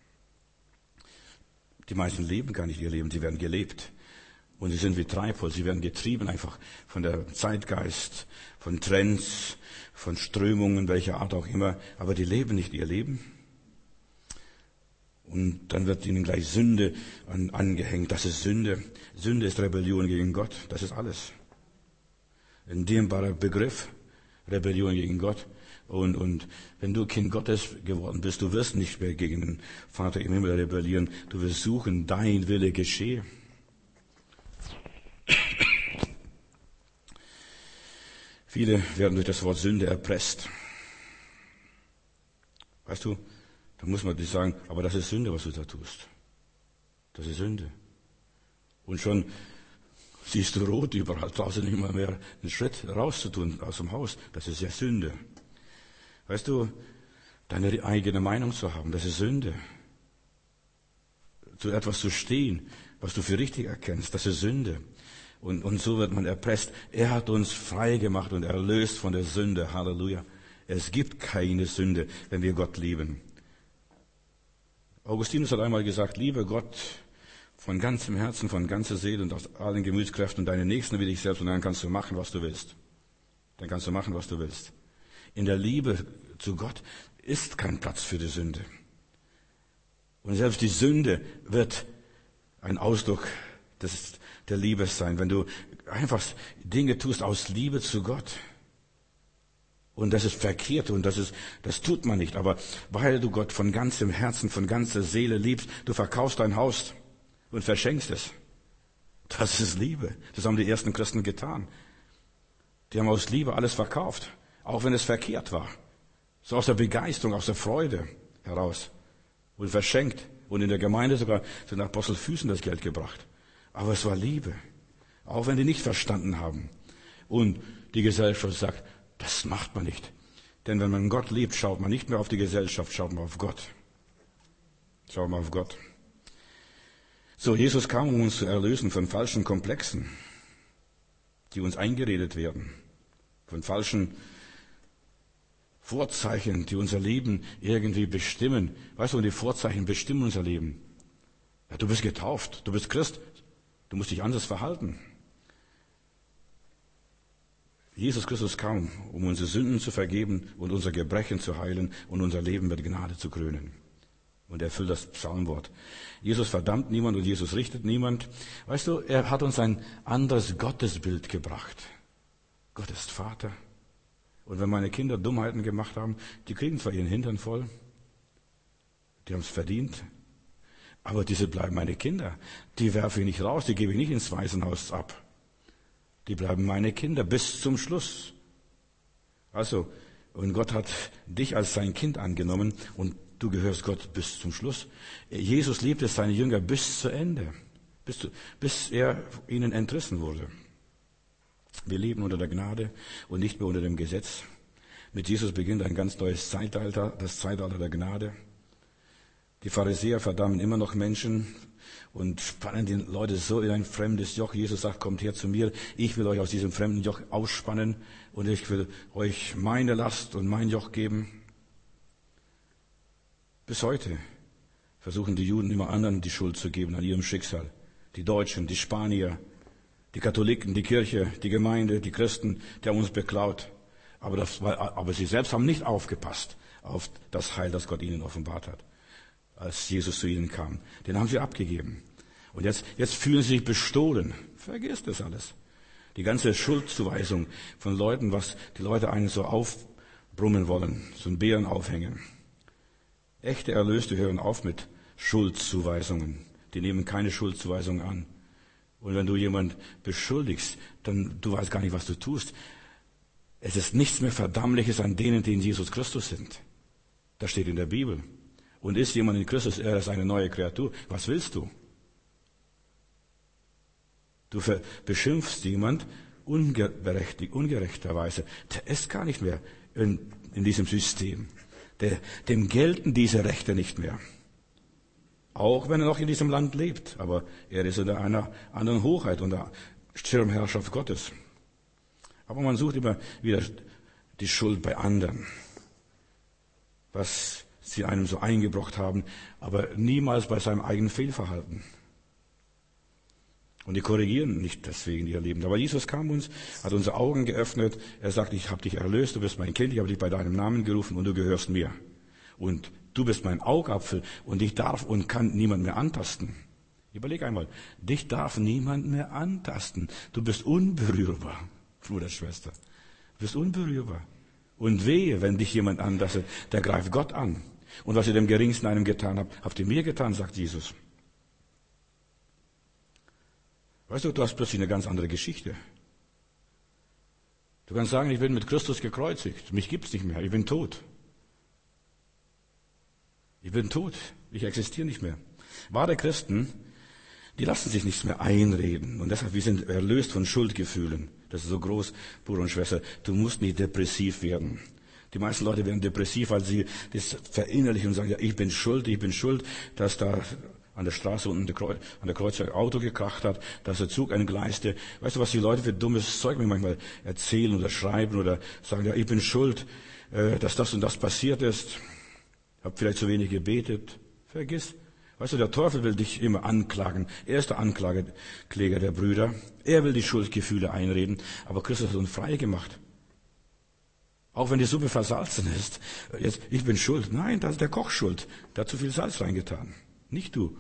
A: Die meisten leben gar nicht ihr Leben, sie werden gelebt. Und sie sind wie Treibholz, sie werden getrieben einfach von der Zeitgeist, von Trends, von Strömungen, welcher Art auch immer, aber die leben nicht ihr Leben. Und dann wird ihnen gleich Sünde angehängt. Das ist Sünde. Sünde ist Rebellion gegen Gott. Das ist alles. Ein dehnbarer Begriff. Rebellion gegen Gott. Und wenn du Kind Gottes geworden bist, du wirst nicht mehr gegen den Vater im Himmel rebellieren. Du wirst suchen, dein Wille geschehe. Viele werden durch das Wort Sünde erpresst. Weißt du, da muss man dir sagen, aber das ist Sünde, was du da tust. Das ist Sünde. Und schon siehst du rot überall, draußen nicht mal mehr einen Schritt rauszutun aus dem Haus. Das ist ja Sünde. Weißt du, deine eigene Meinung zu haben, das ist Sünde. Zu etwas zu stehen, was du für richtig erkennst, das ist Sünde. Und so wird man erpresst. Er hat uns frei gemacht und erlöst von der Sünde. Halleluja. Es gibt keine Sünde, wenn wir Gott lieben. Augustinus hat einmal gesagt, liebe Gott von ganzem Herzen, von ganzer Seele und aus allen Gemütskräften und deinen Nächsten wie dich selbst, und dann kannst du machen, was du willst. Dann kannst du machen, was du willst. In der Liebe zu Gott ist kein Platz für die Sünde. Und selbst die Sünde wird ein Ausdruck der Liebe sein, wenn du einfach Dinge tust aus Liebe zu Gott. Und das ist verkehrt und das tut man nicht. Aber weil du Gott von ganzem Herzen, von ganzer Seele liebst, du verkaufst dein Haus und verschenkst es. Das ist Liebe. Das haben die ersten Christen getan. Die haben aus Liebe alles verkauft, auch wenn es verkehrt war. So aus der Begeisterung, aus der Freude heraus. Und verschenkt. Und in der Gemeinde sogar sind nach Apostelfüßen das Geld gebracht. Aber es war Liebe. Auch wenn die nicht verstanden haben. Und die Gesellschaft sagt, das macht man nicht. Denn wenn man Gott liebt, schaut man nicht mehr auf die Gesellschaft, schaut man auf Gott. Schaut man auf Gott. So, Jesus kam, um uns zu erlösen von falschen Komplexen, die uns eingeredet werden. Von falschen Vorzeichen, die unser Leben irgendwie bestimmen. Weißt du, die Vorzeichen bestimmen unser Leben. Ja, du bist getauft, du bist Christ, du musst dich anders verhalten. Jesus Christus kam, um unsere Sünden zu vergeben und unser Gebrechen zu heilen und unser Leben mit Gnade zu krönen. Und er erfüllt das Psalmwort. Jesus verdammt niemand und Jesus richtet niemand. Weißt du, er hat uns ein anderes Gottesbild gebracht. Gott ist Vater. Und wenn meine Kinder Dummheiten gemacht haben, die kriegen zwar ihren Hintern voll, die haben es verdient, aber diese bleiben meine Kinder. Die werfe ich nicht raus, die gebe ich nicht ins Waisenhaus ab. Die bleiben meine Kinder bis zum Schluss. Also, und Gott hat dich als sein Kind angenommen und du gehörst Gott bis zum Schluss. Jesus liebte seine Jünger bis zu Ende, bis er ihnen entrissen wurde. Wir leben unter der Gnade und nicht mehr unter dem Gesetz. Mit Jesus beginnt ein ganz neues Zeitalter, das Zeitalter der Gnade. Die Pharisäer verdammen immer noch Menschen und spannen die Leute so in ein fremdes Joch. Jesus sagt, kommt her zu mir, ich will euch aus diesem fremden Joch ausspannen und ich will euch meine Last und mein Joch geben. Bis heute versuchen die Juden immer anderen die Schuld zu geben an ihrem Schicksal. Die Deutschen, die Spanier, die Katholiken, die Kirche, die Gemeinde, die Christen, die haben uns beklaut. Aber sie selbst haben nicht aufgepasst auf das Heil, das Gott ihnen offenbart hat, als Jesus zu ihnen kam. Den haben sie abgegeben. Und jetzt fühlen sie sich bestohlen. Vergiss das alles. Die ganze Schuldzuweisung von Leuten, was die Leute einen so aufbrummen wollen, so einen Bären aufhängen. Echte Erlöste hören auf mit Schuldzuweisungen. Die nehmen keine Schuldzuweisung an. Und wenn du jemand beschuldigst, dann du weißt gar nicht, was du tust. Es ist nichts mehr Verdammliches an denen, die in Jesus Christus sind. Das steht in der Bibel. Und ist jemand in Christus, er ist eine neue Kreatur. Was willst du? Du beschimpfst jemand ungerechterweise. Der ist gar nicht mehr in diesem System. Dem gelten diese Rechte nicht mehr. Auch wenn er noch in diesem Land lebt. Aber er ist unter einer anderen Hoheit, unter Schirmherrschaft Gottes. Aber man sucht immer wieder die Schuld bei anderen. Was sie einem so eingebrockt haben, aber niemals bei seinem eigenen Fehlverhalten. Und die korrigieren nicht deswegen ihr Leben. Aber Jesus kam uns, hat unsere Augen geöffnet. Er sagt, ich habe dich erlöst, du bist mein Kind, ich habe dich bei deinem Namen gerufen und du gehörst mir. Und du bist mein Augapfel und dich darf und kann niemand mehr antasten. Überleg einmal, dich darf niemand mehr antasten. Du bist unberührbar, Bruder, Schwester. Du bist unberührbar. Und wehe, wenn dich jemand antastet, der greift Gott an. Und was ihr dem Geringsten einem getan habt, habt ihr mir getan, sagt Jesus. Weißt du, du hast plötzlich eine ganz andere Geschichte. Du kannst sagen, ich bin mit Christus gekreuzigt. Mich gibt's nicht mehr. Ich bin tot. Ich bin tot. Ich existiere nicht mehr. Wahre Christen, die lassen sich nichts mehr einreden. Und deshalb, wir sind erlöst von Schuldgefühlen. Das ist so groß, Bruder und Schwester. Du musst nicht depressiv werden. Die meisten Leute werden depressiv, weil sie das verinnerlichen und sagen, ja, ich bin schuld, dass da an der Straße unten an der Kreuzung ein Auto gekracht hat, dass der Zug entgleiste. Weißt du, was die Leute für dummes Zeug mir manchmal erzählen oder schreiben oder sagen, ja, ich bin schuld, dass das und das passiert ist. Hab vielleicht zu wenig gebetet. Vergiss. Weißt du, der Teufel will dich immer anklagen. Er ist der Ankläger der Brüder. Er will die Schuldgefühle einreden. Aber Christus hat uns frei gemacht. Auch wenn die Suppe versalzen ist. Jetzt, ich bin schuld. Nein, das ist der Koch schuld. Der hat zu viel Salz reingetan. Nicht du.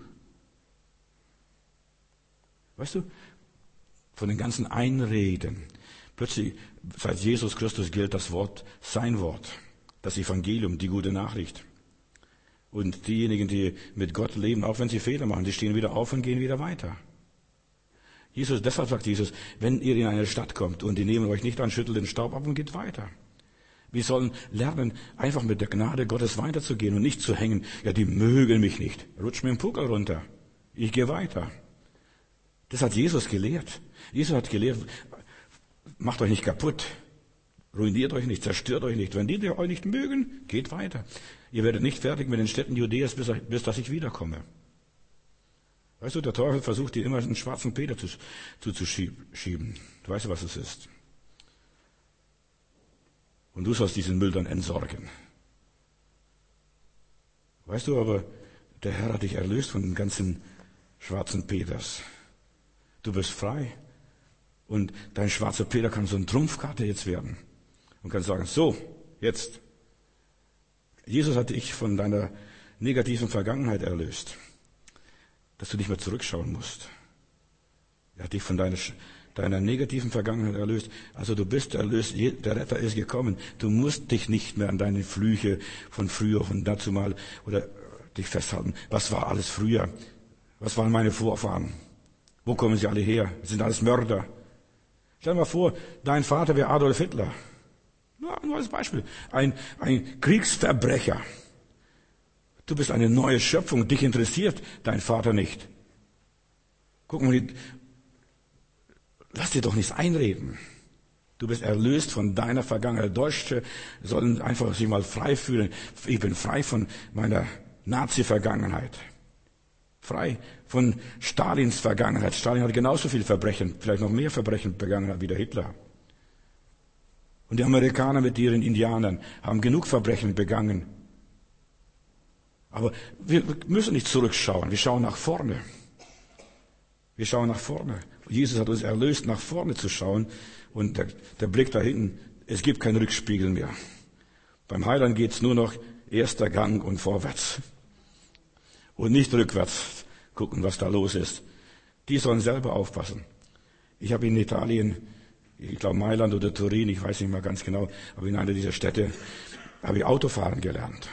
A: Weißt du, von den ganzen Einreden. Plötzlich, seit Jesus Christus gilt das Wort, sein Wort. Das Evangelium, die gute Nachricht. Und diejenigen, die mit Gott leben, auch wenn sie Fehler machen, die stehen wieder auf und gehen wieder weiter. Deshalb sagt Jesus, wenn ihr in eine Stadt kommt und die nehmen euch nicht an, schüttelt den Staub ab und geht weiter. Wir sollen lernen, einfach mit der Gnade Gottes weiterzugehen und nicht zu hängen. Ja, die mögen mich nicht. Rutsch mir den Puckel runter. Ich gehe weiter. Das hat Jesus gelehrt. Jesus hat gelehrt, macht euch nicht kaputt. Ruiniert euch nicht, zerstört euch nicht. Wenn die euch nicht mögen, geht weiter. Ihr werdet nicht fertig mit den Städten Judäas, bis dass ich wiederkomme. Weißt du, der Teufel versucht dir immer einen schwarzen Peter zu schieben. Du weißt, was es ist. Und du sollst diesen Müll dann entsorgen. Weißt du aber, der Herr hat dich erlöst von den ganzen schwarzen Peters. Du bist frei. Und dein schwarzer Peter kann so eine Trumpfkarte jetzt werden. Und kann sagen, so, jetzt. Jesus hat dich von deiner negativen Vergangenheit erlöst. Dass du nicht mehr zurückschauen musst. Er hat dich von deiner negativen Vergangenheit erlöst. Also du bist erlöst, der Retter ist gekommen. Du musst dich nicht mehr an deine Flüche von früher, von dazu mal, oder dich festhalten. Was war alles früher? Was waren meine Vorfahren? Wo kommen sie alle her? Das sind alles Mörder. Stell dir mal vor, dein Vater wäre Adolf Hitler. Nur als Beispiel. Ein Kriegsverbrecher. Du bist eine neue Schöpfung. Dich interessiert dein Vater nicht. Guck mal, lass dir doch nichts einreden. Du bist erlöst von deiner Vergangenheit. Deutsche sollen einfach sich mal frei fühlen. Ich bin frei von meiner Nazi-Vergangenheit. Frei von Stalins Vergangenheit. Stalin hat genauso viel Verbrechen, vielleicht noch mehr Verbrechen begangen wie der Hitler. Und die Amerikaner mit ihren Indianern haben genug Verbrechen begangen. Aber wir müssen nicht zurückschauen. Wir schauen nach vorne. Wir schauen nach vorne. Jesus hat uns erlöst, nach vorne zu schauen. Und der Blick da hinten, es gibt keinen Rückspiegel mehr. Beim Heiland geht's nur noch erster Gang und vorwärts. Und nicht rückwärts gucken, was da los ist. Die sollen selber aufpassen. Ich habe in Italien, ich glaube Mailand oder Turin, ich weiß nicht mal ganz genau, aber in einer dieser Städte habe ich Autofahren gelernt.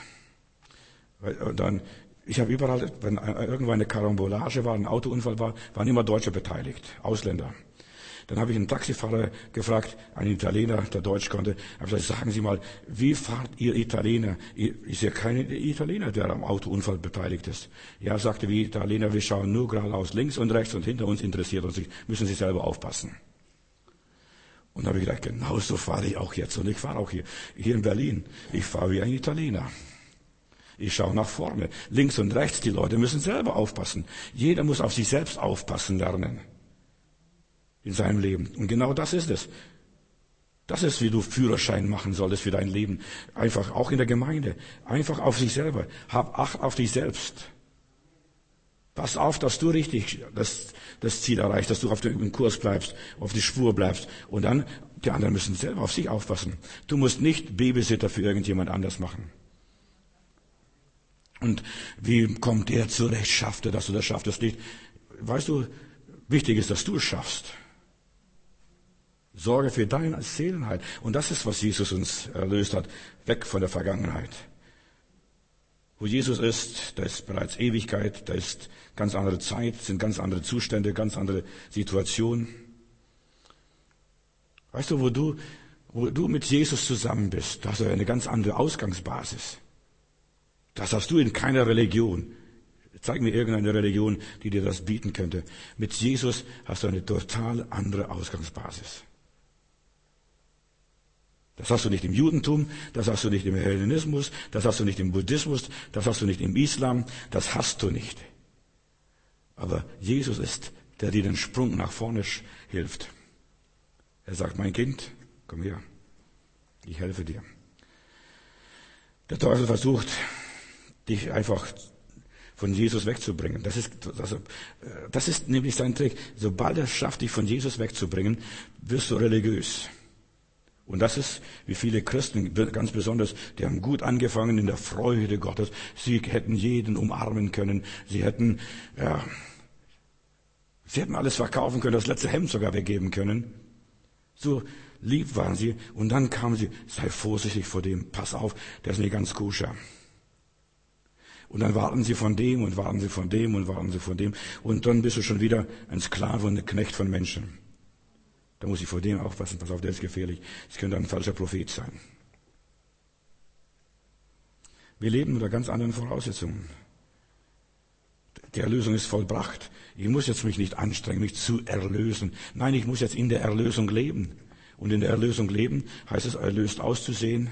A: Ich habe überall, wenn irgendwann eine Karambolage war, ein Autounfall war, waren immer Deutsche beteiligt, Ausländer. Dann habe ich einen Taxifahrer gefragt, einen Italiener, der Deutsch konnte, habe gesagt, sagen Sie mal, wie fahrt ihr Italiener? Ich sehe keinen Italiener, der am Autounfall beteiligt ist. Ja, sagte wir Italiener, wir schauen nur geradeaus, links und rechts und hinter uns interessiert uns nicht, müssen Sie selber aufpassen. Und da habe ich gedacht, genau so fahre ich auch jetzt. Und ich fahre auch hier in Berlin. Ich fahre wie ein Italiener. Ich schaue nach vorne. Links und rechts, die Leute müssen selber aufpassen. Jeder muss auf sich selbst aufpassen lernen. In seinem Leben. Und genau das ist es. Das ist, wie du Führerschein machen solltest für dein Leben. Einfach, auch in der Gemeinde. Einfach auf sich selber. Hab Acht auf dich selbst. Pass auf, dass du richtig das Ziel erreichst, dass du auf dem Kurs bleibst, auf die Spur bleibst. Und dann, die anderen müssen selber auf sich aufpassen. Du musst nicht Babysitter für irgendjemand anders machen. Und wie kommt der zurecht? Schafft er das oder schafft er es nicht? Weißt du, wichtig ist, dass du es schaffst. Sorge für deine Seelenheit. Und das ist, was Jesus uns erlöst hat. Weg von der Vergangenheit. Wo Jesus ist, da ist bereits Ewigkeit, da ist ganz andere Zeit, sind ganz andere Zustände, ganz andere Situationen. Weißt du, wo du mit Jesus zusammen bist, da hast du eine ganz andere Ausgangsbasis. Das hast du in keiner Religion. Zeig mir irgendeine Religion, die dir das bieten könnte. Mit Jesus hast du eine total andere Ausgangsbasis. Das hast du nicht im Judentum, das hast du nicht im Hellenismus, das hast du nicht im Buddhismus, das hast du nicht im Islam, das hast du nicht. Aber Jesus ist, der dir den Sprung nach vorne hilft. Er sagt, mein Kind, komm her, ich helfe dir. Der Teufel versucht, dich einfach von Jesus wegzubringen. Das ist nämlich sein Trick. Sobald er es schafft, dich von Jesus wegzubringen, wirst du religiös. Und das ist, wie viele Christen, ganz besonders, die haben gut angefangen in der Freude Gottes. Sie hätten jeden umarmen können. Sie hätten alles verkaufen können, das letzte Hemd sogar weggeben können. So lieb waren sie. Und dann kamen sie, sei vorsichtig vor dem, pass auf, der ist nicht ganz koscher. Und dann warten sie von dem und warten sie von dem und warten sie von dem. Und dann bist du schon wieder ein Sklave und ein Knecht von Menschen. Da muss ich vor dem aufpassen, pass auf, der ist gefährlich. Es könnte ein falscher Prophet sein. Wir leben unter ganz anderen Voraussetzungen. Die Erlösung ist vollbracht. Ich muss jetzt mich nicht anstrengen, mich zu erlösen. Nein, ich muss jetzt in der Erlösung leben. Und in der Erlösung leben heißt es, erlöst auszusehen,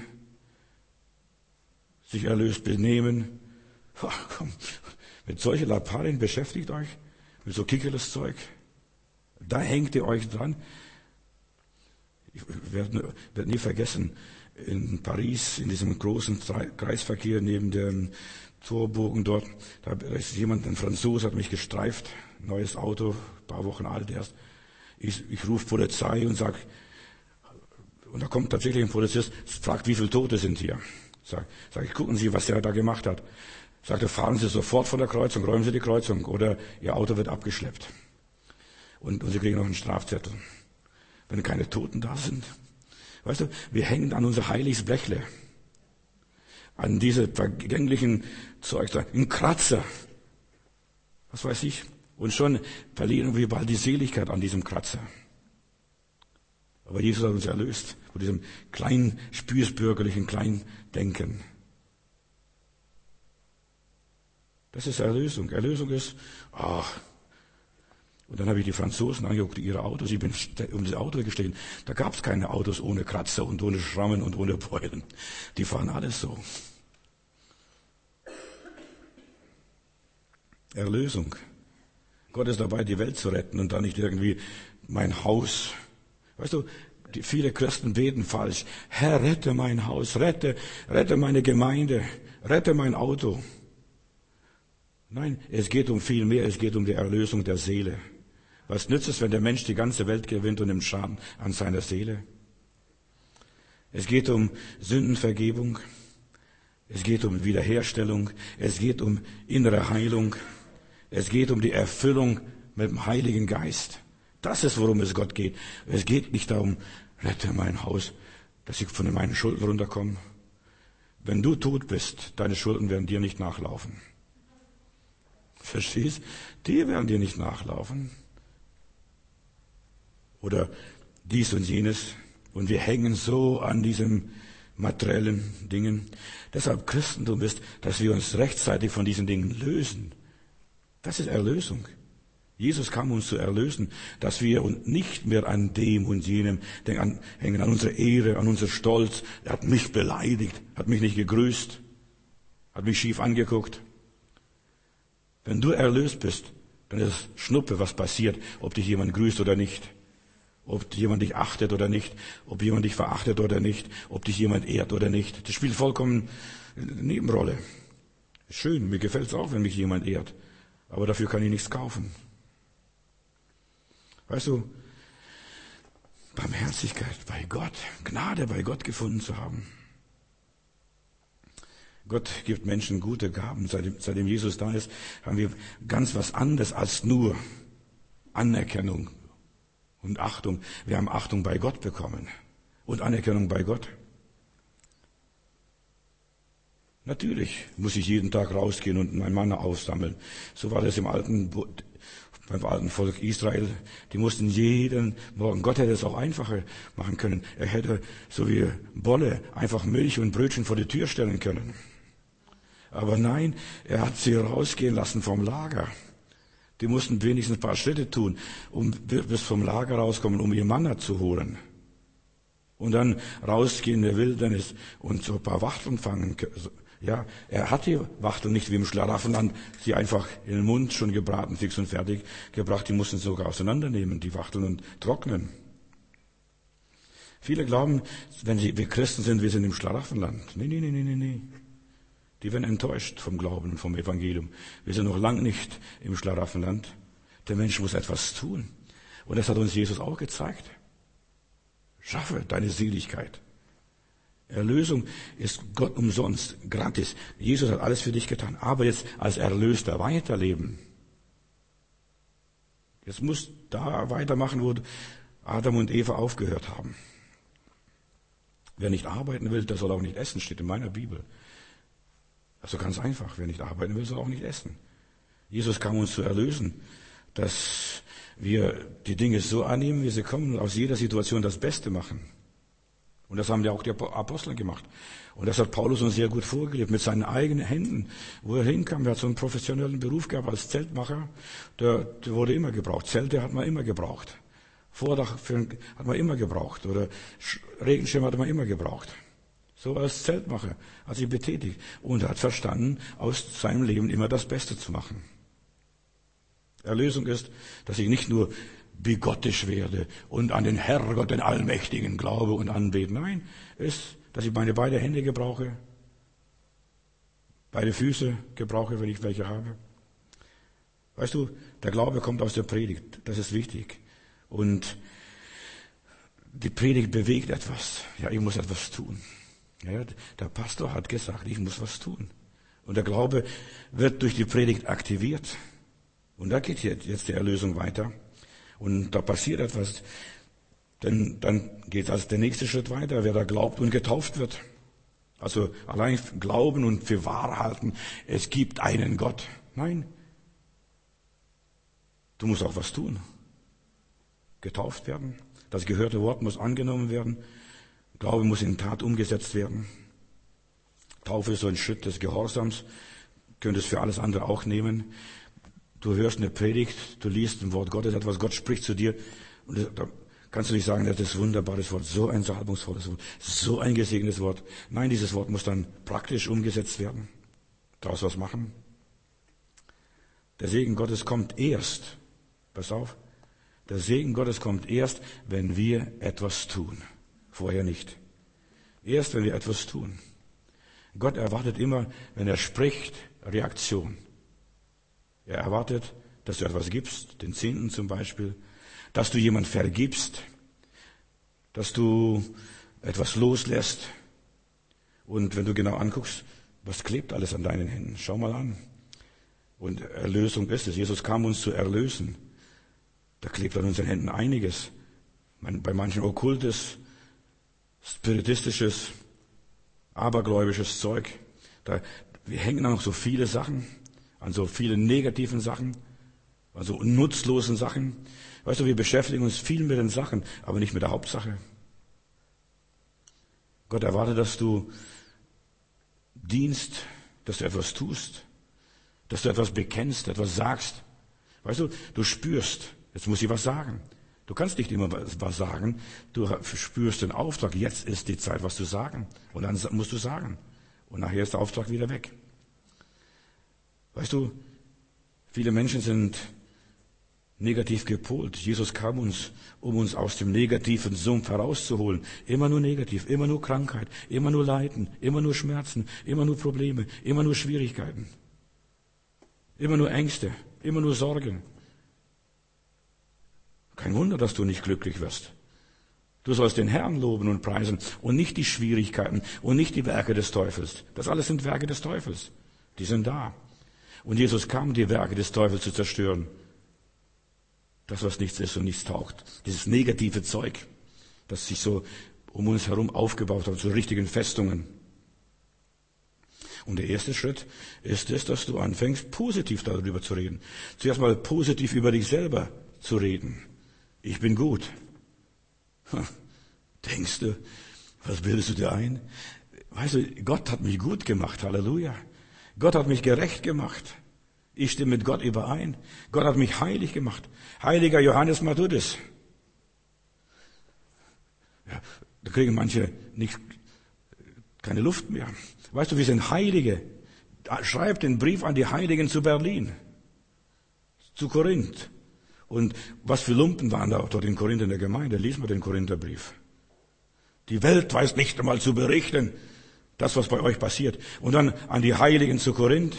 A: sich erlöst benehmen. Ach, komm, mit solchen Lappalien beschäftigt euch, mit so kickerles Zeug. Da hängt ihr euch dran. Ich werde nie vergessen, in Paris, in diesem großen Kreisverkehr neben dem Torbogen dort, da ist jemand, ein Franzose, hat mich gestreift, neues Auto, ein paar Wochen alt erst. Ich rufe Polizei und sag, und da kommt tatsächlich ein Polizist, fragt, wie viele Tote sind hier. Sag ich, gucken Sie, was der da gemacht hat. Sagt er, fahren Sie sofort von der Kreuzung, räumen Sie die Kreuzung, oder Ihr Auto wird abgeschleppt. Und Sie kriegen noch einen Strafzettel. Wenn keine Toten da sind. Weißt du, wir hängen an unser heiliges Blechle. An diese vergänglichen Zeug da. Ein Kratzer. Was weiß ich. Und schon verlieren wir bald die Seligkeit an diesem Kratzer. Aber Jesus hat uns erlöst von diesem kleinen, spießbürgerlichen Kleindenken. Das ist Erlösung. Erlösung ist, Und dann habe ich die Franzosen angeguckt, ihre Autos. Ich bin um das Auto gestiegen. Da gab es keine Autos ohne Kratzer und ohne Schrammen und ohne Beulen. Die fahren alles so. Erlösung. Gott ist dabei, die Welt zu retten und dann nicht irgendwie mein Haus. Weißt du, viele Christen beten falsch. Herr, rette mein Haus, rette meine Gemeinde, rette mein Auto. Nein, es geht um viel mehr, es geht um die Erlösung der Seele. Was nützt es, wenn der Mensch die ganze Welt gewinnt und nimmt Schaden an seiner Seele? Es geht um Sündenvergebung, es geht um Wiederherstellung, es geht um innere Heilung, es geht um die Erfüllung mit dem Heiligen Geist. Das ist, worum es Gott geht. Es geht nicht darum, rette mein Haus, dass ich von meinen Schulden runterkomme. Wenn du tot bist, deine Schulden werden dir nicht nachlaufen. Verstehst? Die werden dir nicht nachlaufen. Oder dies und jenes. Und wir hängen so an diesen materiellen Dingen. Deshalb Christentum ist, dass wir uns rechtzeitig von diesen Dingen lösen. Das ist Erlösung. Jesus kam uns zu erlösen, dass wir uns nicht mehr an dem und jenem hängen, an unserer Ehre, an unser Stolz. Er hat mich beleidigt, hat mich nicht gegrüßt, hat mich schief angeguckt. Wenn du erlöst bist, dann ist es Schnuppe, was passiert, ob dich jemand grüßt oder nicht, ob jemand dich achtet oder nicht, ob jemand dich verachtet oder nicht, ob dich jemand ehrt oder nicht. Das spielt vollkommen eine Nebenrolle. Schön, mir gefällt es auch, wenn mich jemand ehrt, aber dafür kann ich nichts kaufen. Weißt du, Barmherzigkeit bei Gott, Gnade bei Gott gefunden zu haben. Gott gibt Menschen gute Gaben. Seitdem Jesus da ist, haben wir ganz was anderes als nur Anerkennung und Achtung. Wir haben Achtung bei Gott bekommen und Anerkennung bei Gott. Natürlich muss ich jeden Tag rausgehen und mein Manna aufsammeln. So war das beim alten Volk Israel. Die mussten jeden Morgen, Gott hätte es auch einfacher machen können. Er hätte, so wie Bolle, einfach Milch und Brötchen vor die Tür stellen können. Aber nein, er hat sie rausgehen lassen vom Lager. Die mussten wenigstens ein paar Schritte tun, um bis vom Lager rauskommen, um ihr Manna zu holen. Und dann rausgehen in der Wildnis und so ein paar Wachteln fangen. Ja, er hat die Wachteln nicht wie im Schlaraffenland, sie einfach in den Mund schon gebraten, fix und fertig gebracht. Die mussten sogar auseinandernehmen, die Wachteln, und trocknen. Viele glauben, wenn wir Christen sind, wir sind im Schlaraffenland. Nee. Die werden enttäuscht vom Glauben und vom Evangelium. Wir sind noch lang nicht im Schlaraffenland. Der Mensch muss etwas tun. Und das hat uns Jesus auch gezeigt. Schaffe deine Seligkeit. Erlösung ist Gott umsonst, gratis. Jesus hat alles für dich getan. Aber jetzt als Erlöster weiterleben. Jetzt musst da weitermachen, wo Adam und Eva aufgehört haben. Wer nicht arbeiten will, der soll auch nicht essen, steht in meiner Bibel. Also ganz einfach, wer nicht arbeiten will, soll auch nicht essen. Jesus kam uns zu erlösen, dass wir die Dinge so annehmen, wie sie kommen, und aus jeder Situation das Beste machen. Und das haben ja auch die Apostel gemacht. Und das hat Paulus uns sehr gut vorgelebt, mit seinen eigenen Händen, wo er hinkam. Er hat so einen professionellen Beruf gehabt als Zeltmacher. Der wurde immer gebraucht. Zelte hat man immer gebraucht. Vordach hat man immer gebraucht. Oder Regenschirm hat man immer gebraucht. So als Zeltmacher hat sich betätigt. Und er hat verstanden, aus seinem Leben immer das Beste zu machen. Erlösung ist, dass ich nicht nur bigottisch werde und an den Herrgott, den Allmächtigen, glaube und anbete. Nein, ist, dass ich meine beiden Hände gebrauche, beide Füße gebrauche, wenn ich welche habe. Weißt du, der Glaube kommt aus der Predigt. Das ist wichtig. Und die Predigt bewegt etwas. Ja, ich muss etwas tun. Ja, der Pastor hat gesagt, ich muss was tun. Und der Glaube wird durch die Predigt aktiviert. Und da geht jetzt die Erlösung weiter. Und da passiert etwas. Denn dann geht also der nächste Schritt weiter, wer da glaubt und getauft wird. Also allein glauben und für wahr halten, es gibt einen Gott. Nein. Du musst auch was tun. Getauft werden. Das gehörte Wort muss angenommen werden. Glaube muss in Tat umgesetzt werden. Taufe ist so ein Schritt des Gehorsams. Könntest für alles andere auch nehmen. Du hörst eine Predigt, du liest ein Wort Gottes, etwas, Gott spricht zu dir. Und da kannst du nicht sagen, das ist ein wunderbares Wort, so ein salbungsvolles Wort, so ein gesegnetes Wort. Nein, dieses Wort muss dann praktisch umgesetzt werden. Daraus was machen. Der Segen Gottes kommt erst. Pass auf. Der Segen Gottes kommt erst, wenn wir etwas tun. Vorher nicht. Erst, wenn wir etwas tun. Gott erwartet immer, wenn er spricht, Reaktion. Er erwartet, dass du etwas gibst, den Zehnten zum Beispiel, dass du jemand vergibst, dass du etwas loslässt. Und wenn du genau anguckst, was klebt alles an deinen Händen? Schau mal an. Und Erlösung ist es. Jesus kam uns zu erlösen. Da klebt an unseren Händen einiges. Bei manchen okkultes, spiritistisches, abergläubisches Zeug. Wir hängen an noch so viele Sachen, an so vielen negativen Sachen, an so nutzlosen Sachen. Weißt du, wir beschäftigen uns viel mit den Sachen, aber nicht mit der Hauptsache. Gott erwartet, dass du dienst, dass du etwas tust, dass du etwas bekennst, etwas sagst. Weißt du, du spürst, jetzt muss ich was sagen. Du kannst nicht immer was sagen, du spürst den Auftrag, jetzt ist die Zeit, was zu sagen. Und dann musst du sagen. Und nachher ist der Auftrag wieder weg. Weißt du, viele Menschen sind negativ gepolt. Jesus kam uns, um uns aus dem negativen Sumpf herauszuholen. Immer nur negativ, immer nur Krankheit, immer nur Leiden, immer nur Schmerzen, immer nur Probleme, immer nur Schwierigkeiten. Immer nur Ängste, immer nur Sorgen. Kein Wunder, dass du nicht glücklich wirst. Du sollst den Herrn loben und preisen und nicht die Schwierigkeiten und nicht die Werke des Teufels. Das alles sind Werke des Teufels. Die sind da. Und Jesus kam, die Werke des Teufels zu zerstören. Das, was nichts ist und nichts taugt. Dieses negative Zeug, das sich so um uns herum aufgebaut hat, zu richtigen Festungen. Und der erste Schritt ist es, dass du anfängst, positiv darüber zu reden. Zuerst mal positiv über dich selber zu reden. Ich bin gut. Denkst du, was bildest du dir ein? Weißt du, Gott hat mich gut gemacht, Halleluja. Gott hat mich gerecht gemacht. Ich stimme mit Gott überein. Gott hat mich heilig gemacht. Heiliger Johannes Matthäus. Ja, da kriegen manche keine Luft mehr. Weißt du, wir sind Heilige. Schreib den Brief an die Heiligen zu Berlin, zu Korinth. Und was für Lumpen waren da dort in Korinth in der Gemeinde? Lies mal den Korintherbrief. Die Welt weiß nicht einmal zu berichten, das, was bei euch passiert. Und dann an die Heiligen zu Korinth.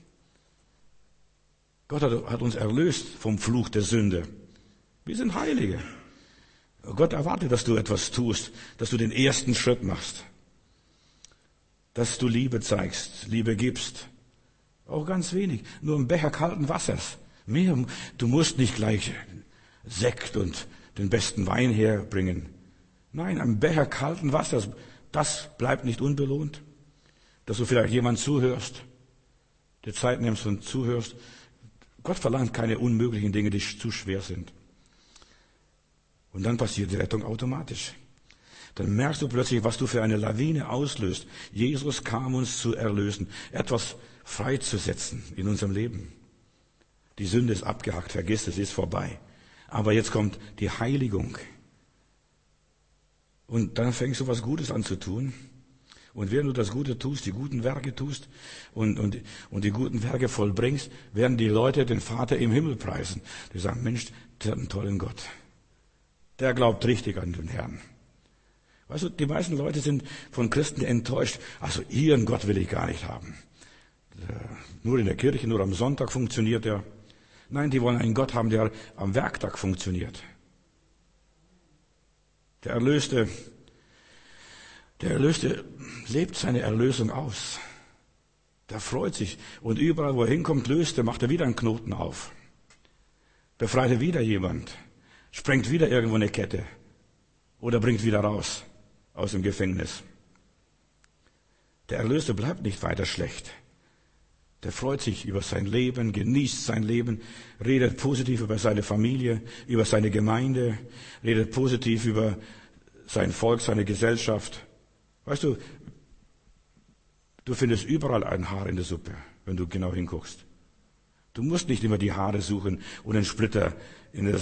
A: Gott hat uns erlöst vom Fluch der Sünde. Wir sind Heilige. Gott erwartet, dass du etwas tust, dass du den ersten Schritt machst. Dass du Liebe zeigst, Liebe gibst. Auch ganz wenig, nur ein Becher kalten Wassers. Mehr, du musst nicht gleich Sekt und den besten Wein herbringen. Nein, ein Becher kalten Wassers, das bleibt nicht unbelohnt. Dass du vielleicht jemand zuhörst, dir Zeit nimmst und zuhörst. Gott verlangt keine unmöglichen Dinge, die zu schwer sind. Und dann passiert die Rettung automatisch. dann merkst du plötzlich, was du für eine Lawine auslöst. Jesus kam uns zu erlösen, etwas freizusetzen in unserem Leben. Die Sünde ist abgehakt, vergiss es, ist vorbei. Aber jetzt kommt die Heiligung. Und dann fängst du was Gutes an zu tun. Und während du das Gute tust, die guten Werke tust und die guten Werke vollbringst, werden die Leute den Vater im Himmel preisen. Die sagen, Mensch, der hat einen tollen Gott. Der glaubt richtig an den Herrn. Weißt du, die meisten Leute sind von Christen enttäuscht. Also ihren Gott will ich gar nicht haben. Nur in der Kirche, nur am Sonntag funktioniert er. Nein, die wollen einen Gott haben, der am Werktag funktioniert. Der Erlöste lebt seine Erlösung aus. Der freut sich. Und überall, wo er hinkommt, macht er wieder einen Knoten auf. Befreit er wieder jemand. Sprengt wieder irgendwo eine Kette. Oder bringt wieder raus aus dem Gefängnis. Der Erlöste bleibt nicht weiter schlecht. Der freut sich über sein Leben, genießt sein Leben, redet positiv über seine Familie, über seine Gemeinde, redet positiv über sein Volk, seine Gesellschaft. Weißt du, du findest überall ein Haar in der Suppe, wenn du genau hinguckst. Du musst nicht immer die Haare suchen und einen Splitter in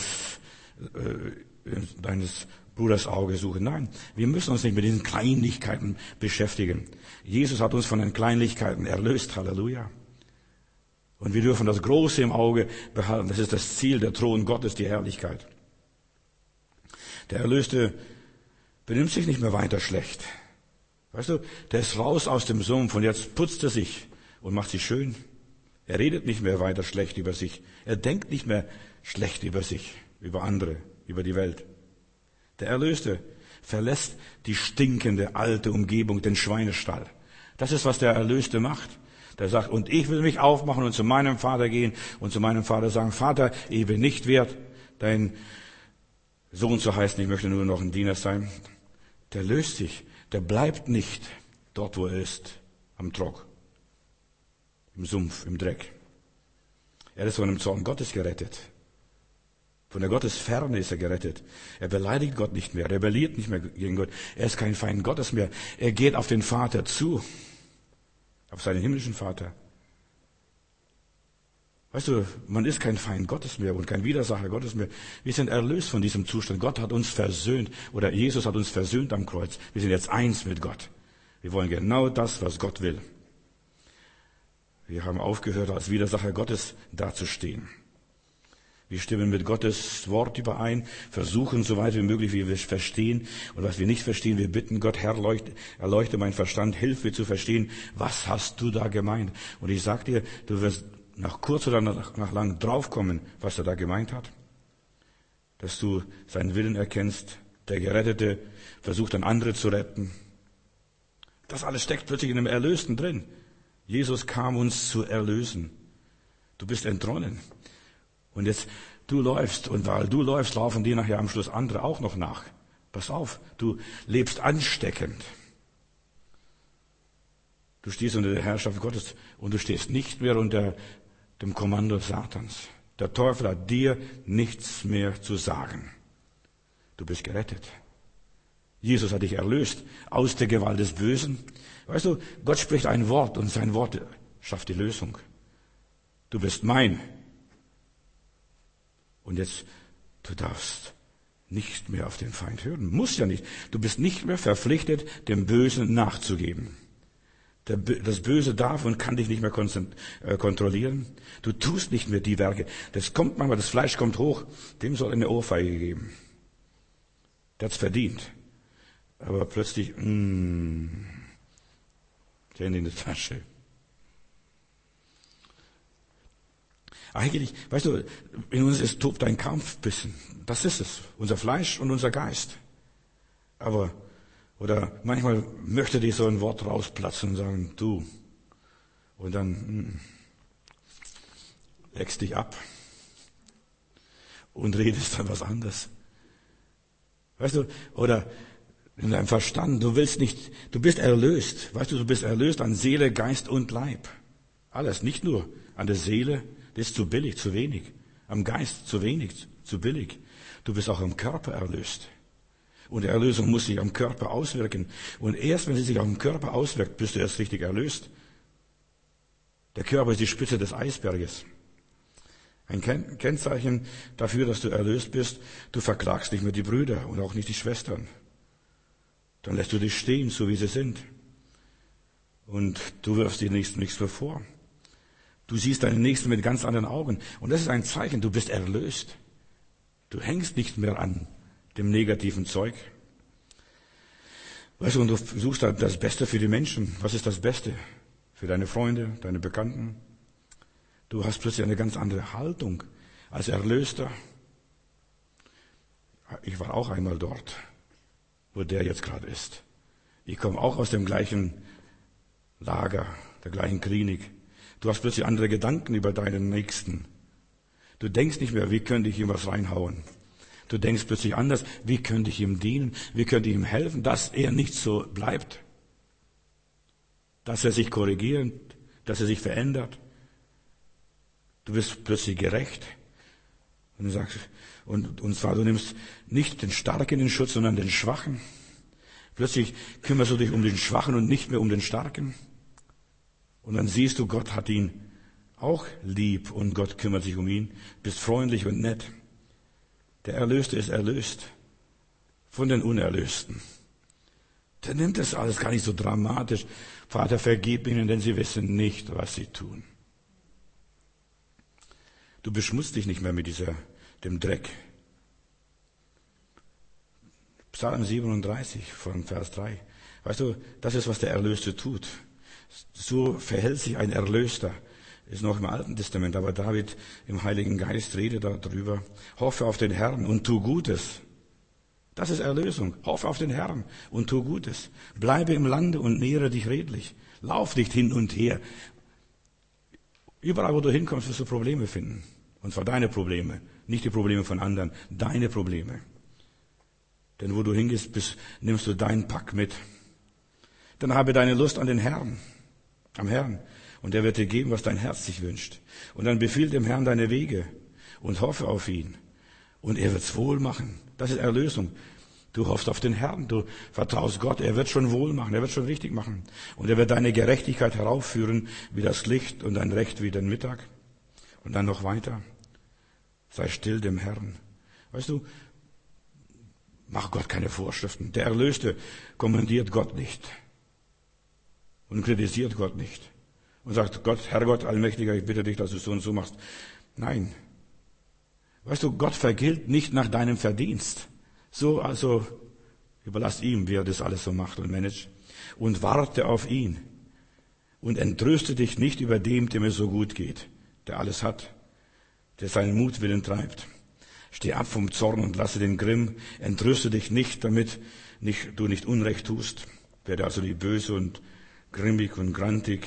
A: deines Bruders Auge suchen. Nein, wir müssen uns nicht mit diesen Kleinigkeiten beschäftigen. Jesus hat uns von den Kleinigkeiten erlöst. Halleluja. Und wir dürfen das Große im Auge behalten. Das ist das Ziel, der Thron Gottes, die Herrlichkeit. Der Erlöste benimmt sich nicht mehr weiter schlecht. Weißt du, der ist raus aus dem Sumpf und jetzt putzt er sich und macht sich schön. Er redet nicht mehr weiter schlecht über sich. Er denkt nicht mehr schlecht über sich, über andere, über die Welt. Der Erlöste verlässt die stinkende alte Umgebung, den Schweinestall. Das ist, was der Erlöste macht. Der sagt, und ich will mich aufmachen und zu meinem Vater gehen und zu meinem Vater sagen, Vater, ich bin nicht wert, dein Sohn zu heißen, ich möchte nur noch ein Diener sein. Der löst sich, der bleibt nicht dort, wo er ist, am Trock, im Sumpf, im Dreck. Er ist von dem Zorn Gottes gerettet. Von der Gottesferne ist er gerettet. Er beleidigt Gott nicht mehr, rebelliert nicht mehr gegen Gott. Er ist kein Feind Gottes mehr. Er geht auf den Vater zu, auf seinen himmlischen Vater. Weißt du, man ist kein Feind Gottes mehr und kein Widersacher Gottes mehr. Wir sind erlöst von diesem Zustand. Gott hat uns versöhnt oder Jesus hat uns versöhnt am Kreuz. Wir sind jetzt eins mit Gott. Wir wollen genau das, was Gott will. Wir haben aufgehört, als Widersacher Gottes dazustehen. Wir stimmen mit Gottes Wort überein, versuchen so weit wie möglich, wie wir es verstehen. Und was wir nicht verstehen, wir bitten Gott, Herr, erleuchte meinen Verstand, hilf mir zu verstehen, was hast du da gemeint? Und ich sag dir, du wirst nach kurz oder nach lang draufkommen, was er da gemeint hat. Dass du seinen Willen erkennst, der Gerettete versucht, dann andere zu retten. Das alles steckt plötzlich in dem Erlösten drin. Jesus kam uns zu erlösen. Du bist entronnen. Und jetzt, du läufst, und weil du läufst, laufen dir nachher am Schluss andere auch noch nach. Pass auf, du lebst ansteckend. Du stehst unter der Herrschaft Gottes und du stehst nicht mehr unter dem Kommando Satans. Der Teufel hat dir nichts mehr zu sagen. Du bist gerettet. Jesus hat dich erlöst aus der Gewalt des Bösen. Weißt du, Gott spricht ein Wort und sein Wort schafft die Lösung. Du bist mein. Und jetzt, du darfst nicht mehr auf den Feind hören. Musst ja nicht. Du bist nicht mehr verpflichtet, dem Bösen nachzugeben. Das Böse darf und kann dich nicht mehr kontrollieren. Du tust nicht mehr die Werke. Das kommt manchmal, das Fleisch kommt hoch, dem soll eine Ohrfeige geben. Der hat's verdient. Aber plötzlich, Hände in der Tasche. Eigentlich, weißt du, in uns tobt ein Kampf bisschen. Das ist es. Unser Fleisch und unser Geist. Oder manchmal möchte dir so ein Wort rausplatzen und sagen, du. Und dann leckst dich ab. Und redest dann was anderes. Weißt du, oder in deinem Verstand, du bist erlöst. Weißt du, du bist erlöst an Seele, Geist und Leib. Alles, nicht nur an der Seele. Das ist zu billig, zu wenig. Am Geist zu wenig, zu billig. Du bist auch im Körper erlöst. Und die Erlösung muss sich am Körper auswirken. Und erst wenn sie sich auf den Körper auswirkt, bist du erst richtig erlöst. Der Körper ist die Spitze des Eisberges. Ein Kennzeichen dafür, dass du erlöst bist, du verklagst nicht mehr die Brüder und auch nicht die Schwestern. Dann lässt du dich stehen, so wie sie sind. Und du wirfst dir nichts mehr vor. Du siehst deinen Nächsten mit ganz anderen Augen. Und das ist ein Zeichen, du bist erlöst. Du hängst nicht mehr an dem negativen Zeug. Weißt du, und du suchst das Beste für die Menschen. Was ist das Beste? Für deine Freunde, deine Bekannten. Du hast plötzlich eine ganz andere Haltung als Erlöster. Ich war auch einmal dort, wo der jetzt gerade ist. Ich komme auch aus dem gleichen Lager, der gleichen Klinik. Du hast plötzlich andere Gedanken über deinen Nächsten. Du denkst nicht mehr, wie könnte ich ihm was reinhauen. Du denkst plötzlich anders, wie könnte ich ihm dienen, wie könnte ich ihm helfen, dass er nicht so bleibt. Dass er sich korrigiert, dass er sich verändert. Du bist plötzlich gerecht. Und du sagst, und zwar, du nimmst nicht den Starken in Schutz, sondern den Schwachen. Plötzlich kümmerst du dich um den Schwachen und nicht mehr um den Starken. Und dann siehst du, Gott hat ihn auch lieb und Gott kümmert sich um ihn. Bist freundlich und nett. Der Erlöste ist erlöst von den Unerlösten. Der nimmt das alles gar nicht so dramatisch. Vater, vergib ihnen, denn sie wissen nicht, was sie tun. Du beschmutzt dich nicht mehr mit dem Dreck. Psalm 37 von Vers 3. Weißt du, das ist, was der Erlöste tut. So verhält sich ein Erlöster. Ist noch im Alten Testament, aber David im Heiligen Geist redet darüber. Hoffe auf den Herrn und tu Gutes. Das ist Erlösung. Hoffe auf den Herrn und tu Gutes. Bleibe im Lande und nähere dich redlich. Lauf nicht hin und her. Überall, wo du hinkommst, wirst du Probleme finden. Und zwar deine Probleme, nicht die Probleme von anderen, deine Probleme. Denn wo du hingehst, nimmst du deinen Pack mit. Dann habe deine Lust an den Herrn, am Herrn. Und er wird dir geben, was dein Herz sich wünscht. Und dann befiehl dem Herrn deine Wege und hoffe auf ihn. Und er wird's wohl machen. Das ist Erlösung. Du hoffst auf den Herrn, du vertraust Gott, er wird schon wohl machen, er wird schon richtig machen. Und er wird deine Gerechtigkeit heraufführen wie das Licht und dein Recht wie den Mittag. Und dann noch weiter. Sei still dem Herrn. Weißt du, mach Gott keine Vorschriften. Der Erlöste kommandiert Gott nicht. Und kritisiert Gott nicht. Und sagt, Herrgott Allmächtiger, ich bitte dich, dass du so und so machst. Nein. Weißt du, Gott vergilt nicht nach deinem Verdienst. So, also, überlass ihm, wie er das alles so macht und managt. Und warte auf ihn. Und entröste dich nicht über dem es so gut geht, der alles hat, der seinen Mutwillen treibt. Steh ab vom Zorn und lasse den Grimm. Entröste dich nicht, damit du nicht Unrecht tust. Werde also nicht böse und grimmig und grantig.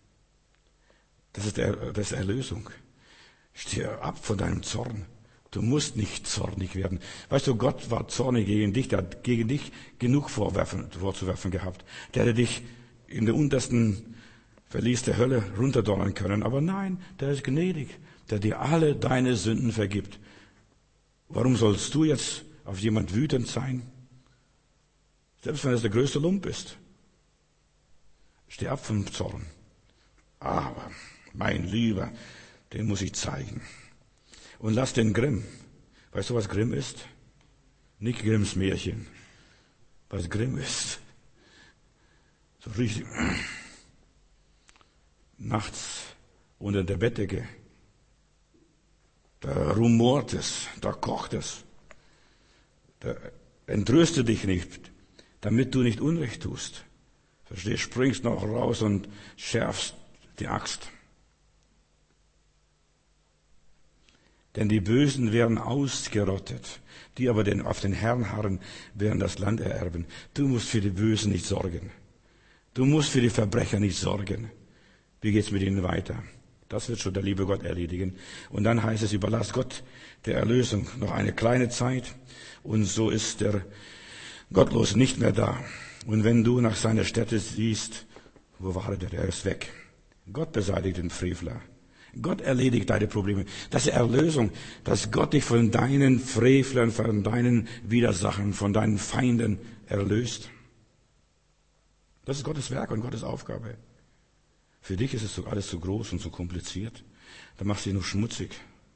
A: Das ist Erlösung. Steh ab von deinem Zorn. Du musst nicht zornig werden. Weißt du, Gott war zornig gegen dich, der hat gegen dich genug vorzuwerfen gehabt. Der hätte dich in der untersten Verlies der Hölle runterdonnern können. Aber nein, der ist gnädig, der dir alle deine Sünden vergibt. Warum sollst du jetzt auf jemand wütend sein? Selbst wenn es der größte Lump ist. Steh ab vom Zorn. Aber, mein Lieber, den muss ich zeigen. Und lass den Grimm. Weißt du, was Grimm ist? Nicht Grimms Märchen. Was Grimm ist. So richtig. Nachts unter der Bettdecke. Da rumort es, da kocht es. Da entröste dich nicht, damit du nicht Unrecht tust. Verstehst, springst noch raus und schärfst die Axt. Denn die Bösen werden ausgerottet, die aber auf den Herrn harren, werden das Land ererben. Du musst für die Bösen nicht sorgen. Du musst für die Verbrecher nicht sorgen. Wie geht's mit ihnen weiter? Das wird schon der liebe Gott erledigen. Und dann heißt es, überlass Gott der Erlösung noch eine kleine Zeit. Und so ist der Gottlose nicht mehr da. Und wenn du nach seiner Stätte siehst, wo war der? Der ist weg. Gott beseitigt den Frevler. Gott erledigt deine Probleme. Das ist Erlösung, dass Gott dich von deinen Frevlern, von deinen Widersachern, von deinen Feinden erlöst. Das ist Gottes Werk und Gottes Aufgabe. Für dich ist es alles zu groß und zu kompliziert. Da machst du dich nur schmutzig.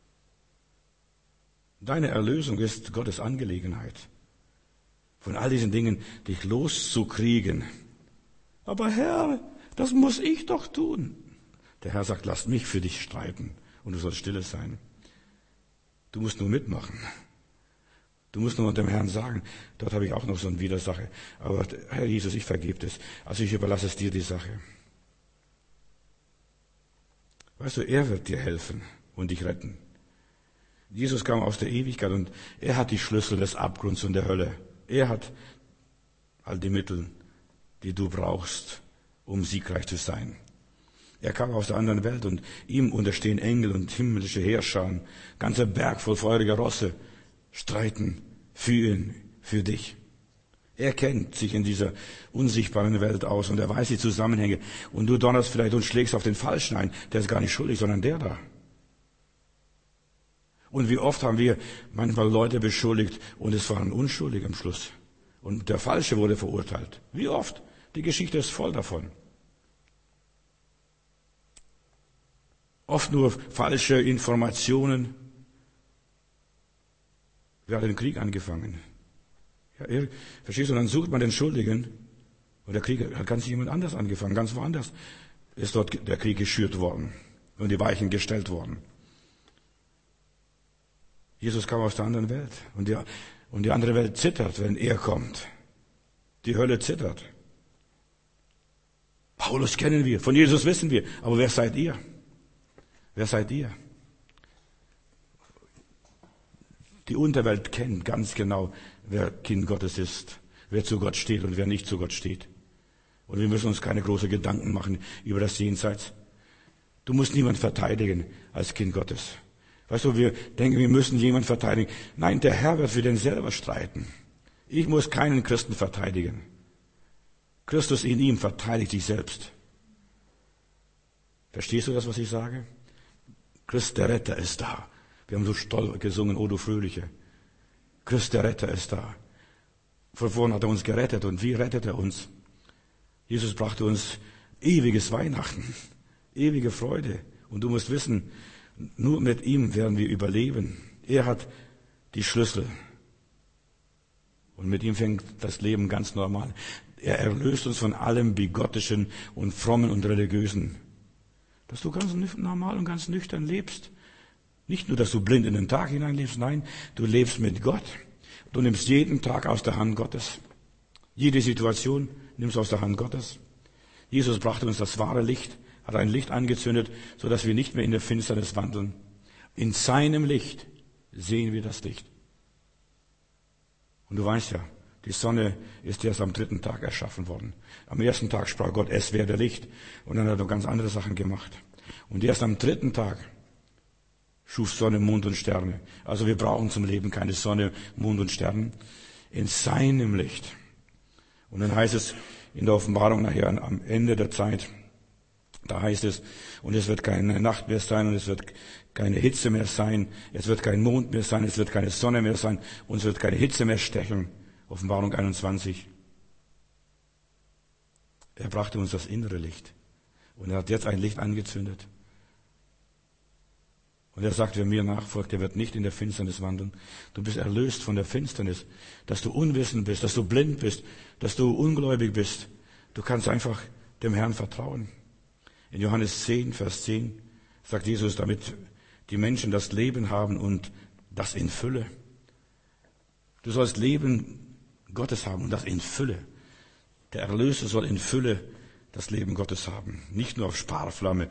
A: Deine Erlösung ist Gottes Angelegenheit. Von all diesen Dingen dich loszukriegen. Aber Herr, das muss ich doch tun. Der Herr sagt, lass mich für dich streiten und du sollst stille sein. Du musst nur mitmachen. Du musst nur dem Herrn sagen, dort habe ich auch noch so eine Widersache. Aber Herr Jesus, ich vergebe das. Also ich überlasse es dir, die Sache. Weißt du, er wird dir helfen und dich retten. Jesus kam aus der Ewigkeit und er hat die Schlüssel des Abgrunds und der Hölle. Er hat all die Mittel, die du brauchst, um siegreich zu sein. Er kam aus der anderen Welt und ihm unterstehen Engel und himmlische Heerscharen, ganzer Berg voll feuriger Rosse, streiten für ihn, für dich. Er kennt sich in dieser unsichtbaren Welt aus und er weiß die Zusammenhänge. Und du donnerst vielleicht und schlägst auf den Falschen ein, der ist gar nicht schuldig, sondern der da. Und wie oft haben wir manchmal Leute beschuldigt und es waren unschuldig am Schluss. Und der Falsche wurde verurteilt. Wie oft? Die Geschichte ist voll davon. Oft nur falsche Informationen. Wer hat den Krieg angefangen? Ja, verstehst du? Und dann sucht man den Schuldigen. Und der Krieg hat ganz jemand anders angefangen. Ganz woanders ist dort der Krieg geschürt worden und die Weichen gestellt worden. Jesus kam aus der anderen Welt. Und die andere Welt zittert, wenn er kommt. Die Hölle zittert. Paulus kennen wir, von Jesus wissen wir. Aber wer seid ihr? Wer seid ihr? Die Unterwelt kennt ganz genau, wer Kind Gottes ist, wer zu Gott steht und wer nicht zu Gott steht. Und wir müssen uns keine großen Gedanken machen über das Jenseits. Du musst niemand verteidigen als Kind Gottes. Weißt du, wir denken, wir müssen jemanden verteidigen. Nein, der Herr wird für den selber streiten. Ich muss keinen Christen verteidigen. Christus in ihm verteidigt sich selbst. Verstehst du das, was ich sage? Christ der Retter ist da. Wir haben so stolz gesungen, O du Fröhliche. Christ der Retter ist da. Von vorn hat er uns gerettet. Und wie rettet er uns? Jesus brachte uns ewiges Weihnachten, ewige Freude. Und du musst wissen, nur mit ihm werden wir überleben. Er hat die Schlüssel. Und mit ihm fängt das Leben ganz normal an. Er erlöst uns von allem Bigottischen und Frommen und Religiösen. Dass du ganz normal und ganz nüchtern lebst. Nicht nur, dass du blind in den Tag hineinlebst, nein, du lebst mit Gott. Du nimmst jeden Tag aus der Hand Gottes. Jede Situation nimmst du aus der Hand Gottes. Jesus brachte uns das wahre Licht, hat ein Licht angezündet, sodass wir nicht mehr in der Finsternis wandeln. In seinem Licht sehen wir das Licht. Und du weißt ja, die Sonne ist erst am 3. Tag erschaffen worden. Am 1. Tag sprach Gott, es werde Licht. Und dann hat er ganz andere Sachen gemacht. Und erst am 3. Tag schuf Sonne, Mond und Sterne. Also wir brauchen zum Leben keine Sonne, Mond und Sterne. In seinem Licht. Und dann heißt es in der Offenbarung nachher am Ende der Zeit, da heißt es, und es wird keine Nacht mehr sein und es wird keine Hitze mehr sein, es wird kein Mond mehr sein, es wird keine Sonne mehr sein und es wird keine Hitze mehr stechen. Offenbarung 21. Er brachte uns das innere Licht. Und er hat jetzt ein Licht angezündet. Und er sagt, wer mir nachfolgt, der wird nicht in der Finsternis wandeln. Du bist erlöst von der Finsternis, dass du unwissend bist, dass du blind bist, dass du ungläubig bist. Du kannst einfach dem Herrn vertrauen. In Johannes 10, Vers 10 sagt Jesus, damit die Menschen das Leben haben und das in Fülle. Du sollst Leben Gottes haben und das in Fülle. Der Erlöser soll in Fülle das Leben Gottes haben. Nicht nur auf Sparflamme.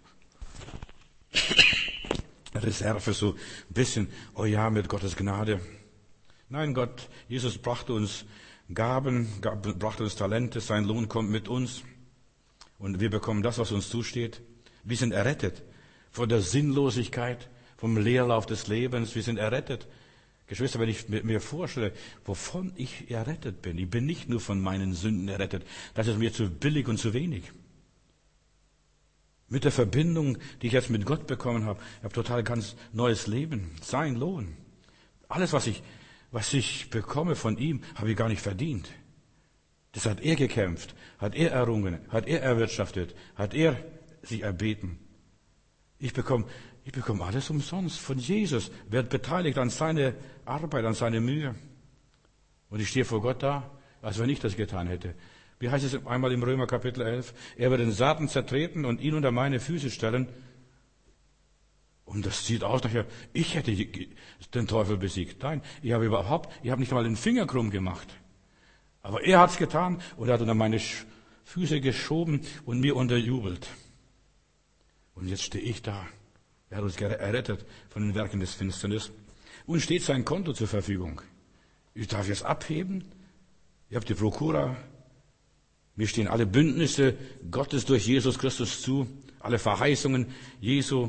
A: Reserve, so ein bisschen, oh ja, mit Gottes Gnade. Nein, Gott, Jesus brachte uns Gaben, brachte uns Talente, sein Lohn kommt mit uns. Und wir bekommen das, was uns zusteht. Wir sind errettet von der Sinnlosigkeit, vom Leerlauf des Lebens. Wir sind errettet. Geschwister, wenn ich mir vorstelle, wovon ich errettet bin. Ich bin nicht nur von meinen Sünden errettet. Das ist mir zu billig und zu wenig. Mit der Verbindung, die ich jetzt mit Gott bekommen habe. Ich habe total ganz neues Leben. Sein Lohn. Alles, was ich bekomme von ihm, habe ich gar nicht verdient. Das hat er gekämpft, hat er errungen, hat er erwirtschaftet, hat er sich erbeten. Ich bekomme alles umsonst von Jesus, werde beteiligt an seine Arbeit, an seine Mühe. Und ich stehe vor Gott da, als wenn ich das getan hätte. Wie heißt es einmal im Römer Kapitel 11? Er wird den Satan zertreten und ihn unter meine Füße stellen. Und das sieht aus, nachher, ich hätte den Teufel besiegt. Nein, ich habe nicht mal den Finger krumm gemacht. Aber er hat's getan und er hat unter meine Füße geschoben und mir unterjubelt. Und jetzt stehe ich da. Er hat uns errettet von den Werken des Finsternis. Und steht sein Konto zur Verfügung. Ich darf jetzt abheben. Ich habe die Prokura. Mir stehen alle Bündnisse Gottes durch Jesus Christus zu. Alle Verheißungen Jesu,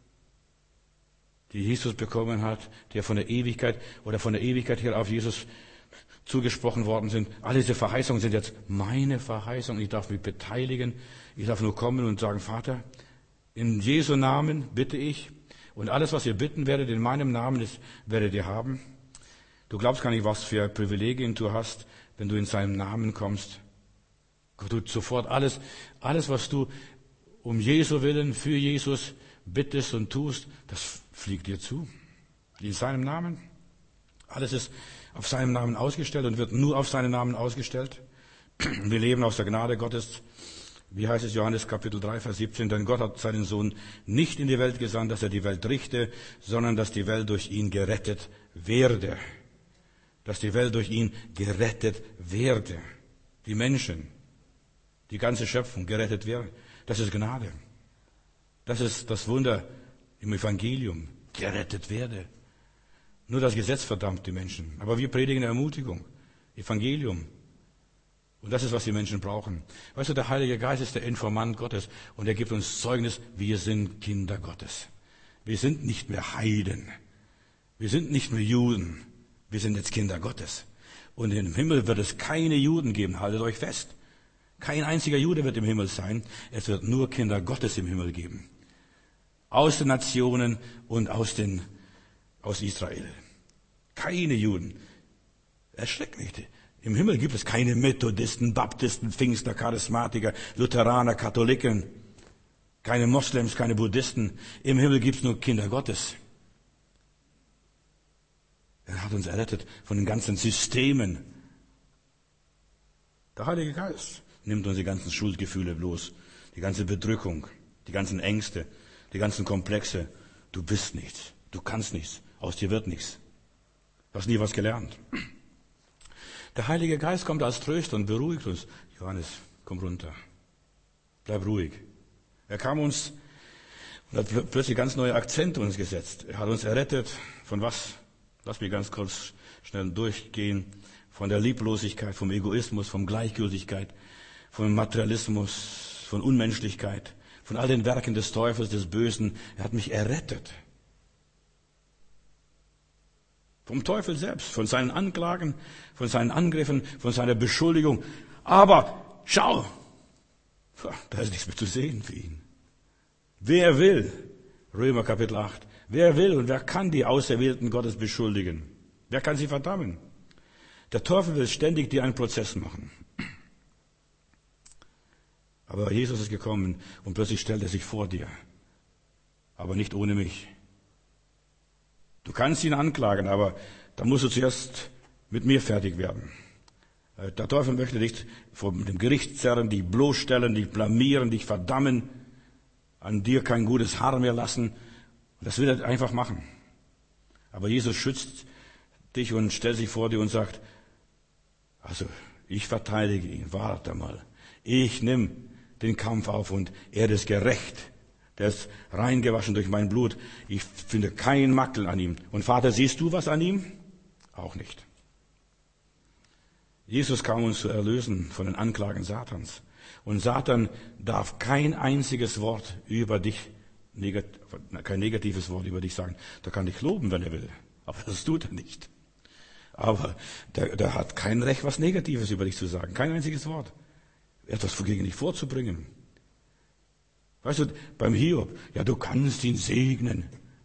A: die Jesus bekommen hat, der von der Ewigkeit her auf Jesus zugesprochen worden sind. Alle diese Verheißungen sind jetzt meine Verheißungen. Ich darf mich beteiligen. Ich darf nur kommen und sagen, Vater, in Jesu Namen bitte ich. Und alles, was ihr bitten werdet, in meinem Namen, das werdet ihr haben. Du glaubst gar nicht, was für Privilegien du hast, wenn du in seinem Namen kommst. Gott tut sofort alles, was du um Jesu willen, für Jesus bittest und tust, das fliegt dir zu. In seinem Namen. Alles ist auf seinem Namen ausgestellt und wird nur auf seinen Namen ausgestellt. Wir leben aus der Gnade Gottes. Wie heißt es, Johannes Kapitel 3, Vers 17? Denn Gott hat seinen Sohn nicht in die Welt gesandt, dass er die Welt richte, sondern dass die Welt durch ihn gerettet werde. Dass die Welt durch ihn gerettet werde. Die Menschen, die ganze Schöpfung gerettet werden. Das ist Gnade. Das ist das Wunder im Evangelium. Gerettet werde. Nur das Gesetz verdammt die Menschen. Aber wir predigen Ermutigung, Evangelium. Und das ist, was die Menschen brauchen. Weißt du, der Heilige Geist ist der Informant Gottes und er gibt uns Zeugnis, wir sind Kinder Gottes. Wir sind nicht mehr Heiden. Wir sind nicht mehr Juden. Wir sind jetzt Kinder Gottes. Und im Himmel wird es keine Juden geben. Haltet euch fest. Kein einziger Jude wird im Himmel sein. Es wird nur Kinder Gottes im Himmel geben. Aus den Nationen und aus Israel. Keine Juden. Erschreckt nicht. Im Himmel gibt es keine Methodisten, Baptisten, Pfingstler, Charismatiker, Lutheraner, Katholiken. Keine Moslems, keine Buddhisten. Im Himmel gibt es nur Kinder Gottes. Er hat uns errettet von den ganzen Systemen. Der Heilige Geist nimmt uns die ganzen Schuldgefühle bloß, die ganze Bedrückung, die ganzen Ängste, die ganzen Komplexe. Du bist nichts, du kannst nichts, aus dir wird nichts. Du hast nie was gelernt. Der Heilige Geist kommt als Tröster und beruhigt uns. Johannes, komm runter. Bleib ruhig. Er kam uns und hat plötzlich ganz neue Akzente uns gesetzt. Er hat uns errettet. Von was? Lass mich ganz kurz schnell durchgehen. Von der Lieblosigkeit, vom Egoismus, von Gleichgültigkeit, vom Materialismus, von Unmenschlichkeit, von all den Werken des Teufels, des Bösen. Er hat mich errettet. Vom Teufel selbst, von seinen Anklagen, von seinen Angriffen, von seiner Beschuldigung. Aber schau, da ist nichts mehr zu sehen für ihn. Wer will, Römer Kapitel 8, wer will und wer kann die Auserwählten Gottes beschuldigen? Wer kann sie verdammen? Der Teufel will ständig dir einen Prozess machen. Aber Jesus ist gekommen und plötzlich stellt er sich vor dir. Aber nicht ohne mich. Du kannst ihn anklagen, aber da musst du zuerst mit mir fertig werden. Der Teufel möchte dich vor dem Gericht zerren, dich bloßstellen, dich blamieren, dich verdammen, an dir kein gutes Haar mehr lassen. Das will er einfach machen. Aber Jesus schützt dich und stellt sich vor dir und sagt, also ich verteidige ihn, warte mal. Ich nehme den Kampf auf und er ist gerecht. Der ist reingewaschen durch mein Blut. Ich finde keinen Makel an ihm. Und Vater, siehst du was an ihm? Auch nicht. Jesus kam uns zu erlösen von den Anklagen Satans. Und Satan darf kein einziges Wort über dich, kein negatives Wort über dich sagen. Der kann dich loben, wenn er will. Aber das tut er nicht. Aber der hat kein Recht, was Negatives über dich zu sagen. Kein einziges Wort. Etwas gegen dich vorzubringen. Weißt du, beim Hiob, ja, du kannst ihn segnen.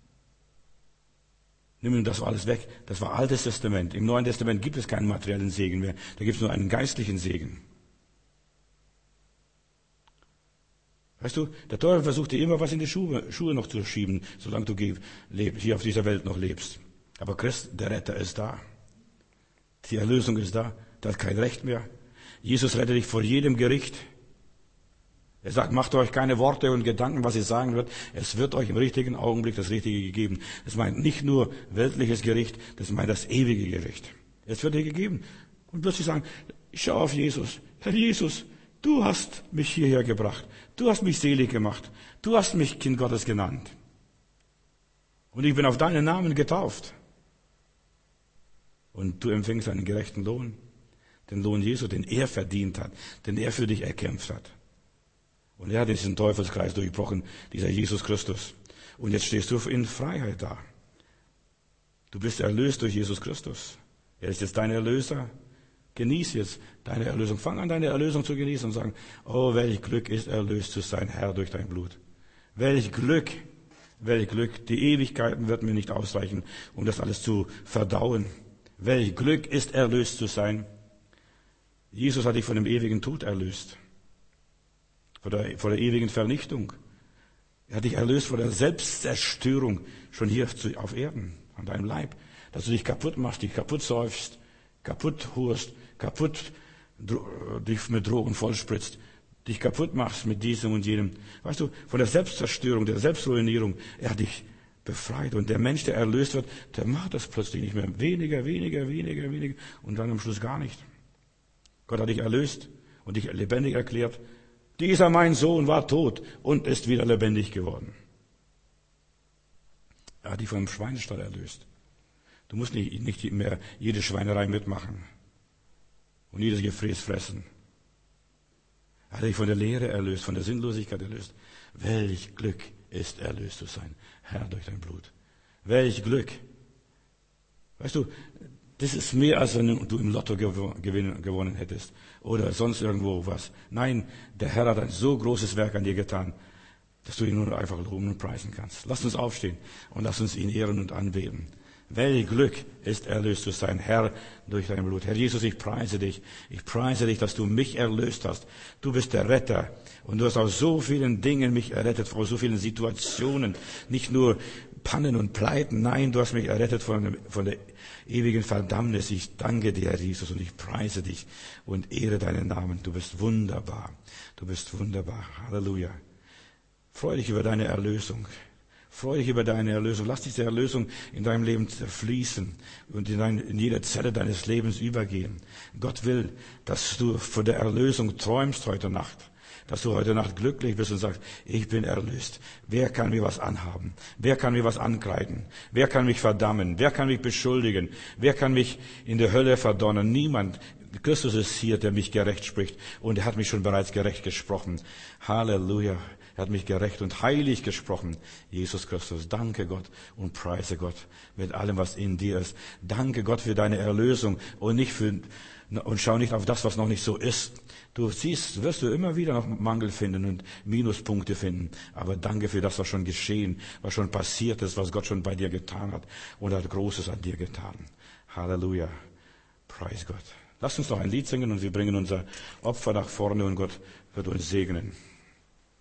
A: Nimm ihm das alles weg. Das war Altes Testament. Im Neuen Testament gibt es keinen materiellen Segen mehr. Da gibt es nur einen geistlichen Segen. Weißt du, der Teufel versucht dir immer was in die Schuhe noch zu schieben, solange du hier auf dieser Welt noch lebst. Aber Christ, der Retter, ist da. Die Erlösung ist da. Der hat kein Recht mehr. Jesus rettet dich vor jedem Gericht. Er sagt, macht euch keine Worte und Gedanken, was ihr sagen wird. Es wird euch im richtigen Augenblick das Richtige gegeben. Das meint nicht nur weltliches Gericht, das meint das ewige Gericht. Es wird dir gegeben. Und plötzlich sagen, ich schaue auf Jesus. Herr Jesus, du hast mich hierher gebracht. Du hast mich selig gemacht. Du hast mich Kind Gottes genannt. Und ich bin auf deinen Namen getauft. Und du empfängst einen gerechten Lohn. Den Lohn Jesu, den er verdient hat, den er für dich erkämpft hat. Und er hat diesen Teufelskreis durchbrochen, dieser Jesus Christus. Und jetzt stehst du in Freiheit da. Du bist erlöst durch Jesus Christus. Er ist jetzt dein Erlöser. Genieß jetzt deine Erlösung. Fang an, deine Erlösung zu genießen und sagen, oh, welch Glück ist erlöst zu sein, Herr, durch dein Blut. Welch Glück, welch Glück. Die Ewigkeiten wird mir nicht ausreichen, um das alles zu verdauen. Welch Glück ist erlöst zu sein. Jesus hat dich von dem ewigen Tod erlöst. Vor der ewigen Vernichtung. Er hat dich erlöst vor der Selbstzerstörung, schon hier auf Erden, an deinem Leib. Dass du dich kaputt machst, dich kaputt säufst, kaputt hurst, kaputt dich mit Drogen vollspritzt, dich kaputt machst mit diesem und jenem. Weißt du, von der Selbstzerstörung, der Selbstruinierung, er hat dich befreit. Und der Mensch, der erlöst wird, der macht das plötzlich nicht mehr. Weniger und dann am Schluss gar nicht. Gott hat dich erlöst und dich lebendig erklärt. Dieser mein Sohn war tot und ist wieder lebendig geworden. Er hat dich vom Schweinestall erlöst. Du musst nicht mehr jede Schweinerei mitmachen und jedes Gefräß fressen. Er hat dich von der Leere erlöst, von der Sinnlosigkeit erlöst. Welch Glück ist erlöst zu sein, Herr, durch dein Blut. Welch Glück. Weißt du, das ist mehr, als wenn du im Lotto gewonnen hättest oder sonst irgendwo was. Nein, der Herr hat ein so großes Werk an dir getan, dass du ihn nur einfach loben und preisen kannst. Lass uns aufstehen und lass uns ihn ehren und anbeten. Welch Glück ist erlöst zu sein, Herr, durch dein Blut. Herr Jesus, ich preise dich. Ich preise dich, dass du mich erlöst hast. Du bist der Retter. Und du hast aus so vielen Dingen mich errettet, vor so vielen Situationen. Nicht nur Pannen und Pleiten. Nein, du hast mich errettet von der ewigen Verdammnis. Ich danke dir, Herr Jesus, und ich preise dich und ehre deinen Namen. Du bist wunderbar. Du bist wunderbar. Halleluja. Freue dich über deine Erlösung. Freue dich über deine Erlösung. Lass diese Erlösung in deinem Leben fließen und in jeder Zelle deines Lebens übergehen. Gott will, dass du von der Erlösung träumst heute Nacht. Dass du heute Nacht glücklich bist und sagst, ich bin erlöst. Wer kann mir was anhaben? Wer kann mir was ankreiden? Wer kann mich verdammen? Wer kann mich beschuldigen? Wer kann mich in der Hölle verdonnern? Niemand. Christus ist hier, der mich gerecht spricht. Und er hat mich schon bereits gerecht gesprochen. Halleluja. Er hat mich gerecht und heilig gesprochen. Jesus Christus, danke Gott und preise Gott mit allem, was in dir ist. Danke Gott für deine Erlösung und schau nicht auf das, was noch nicht so ist. Du siehst, wirst du immer wieder noch Mangel finden und Minuspunkte finden. Aber danke für das, was schon geschehen, was schon passiert ist, was Gott schon bei dir getan hat und hat Großes an dir getan. Halleluja. Preis Gott. Lasst uns noch ein Lied singen und wir bringen unser Opfer nach vorne und Gott wird uns segnen.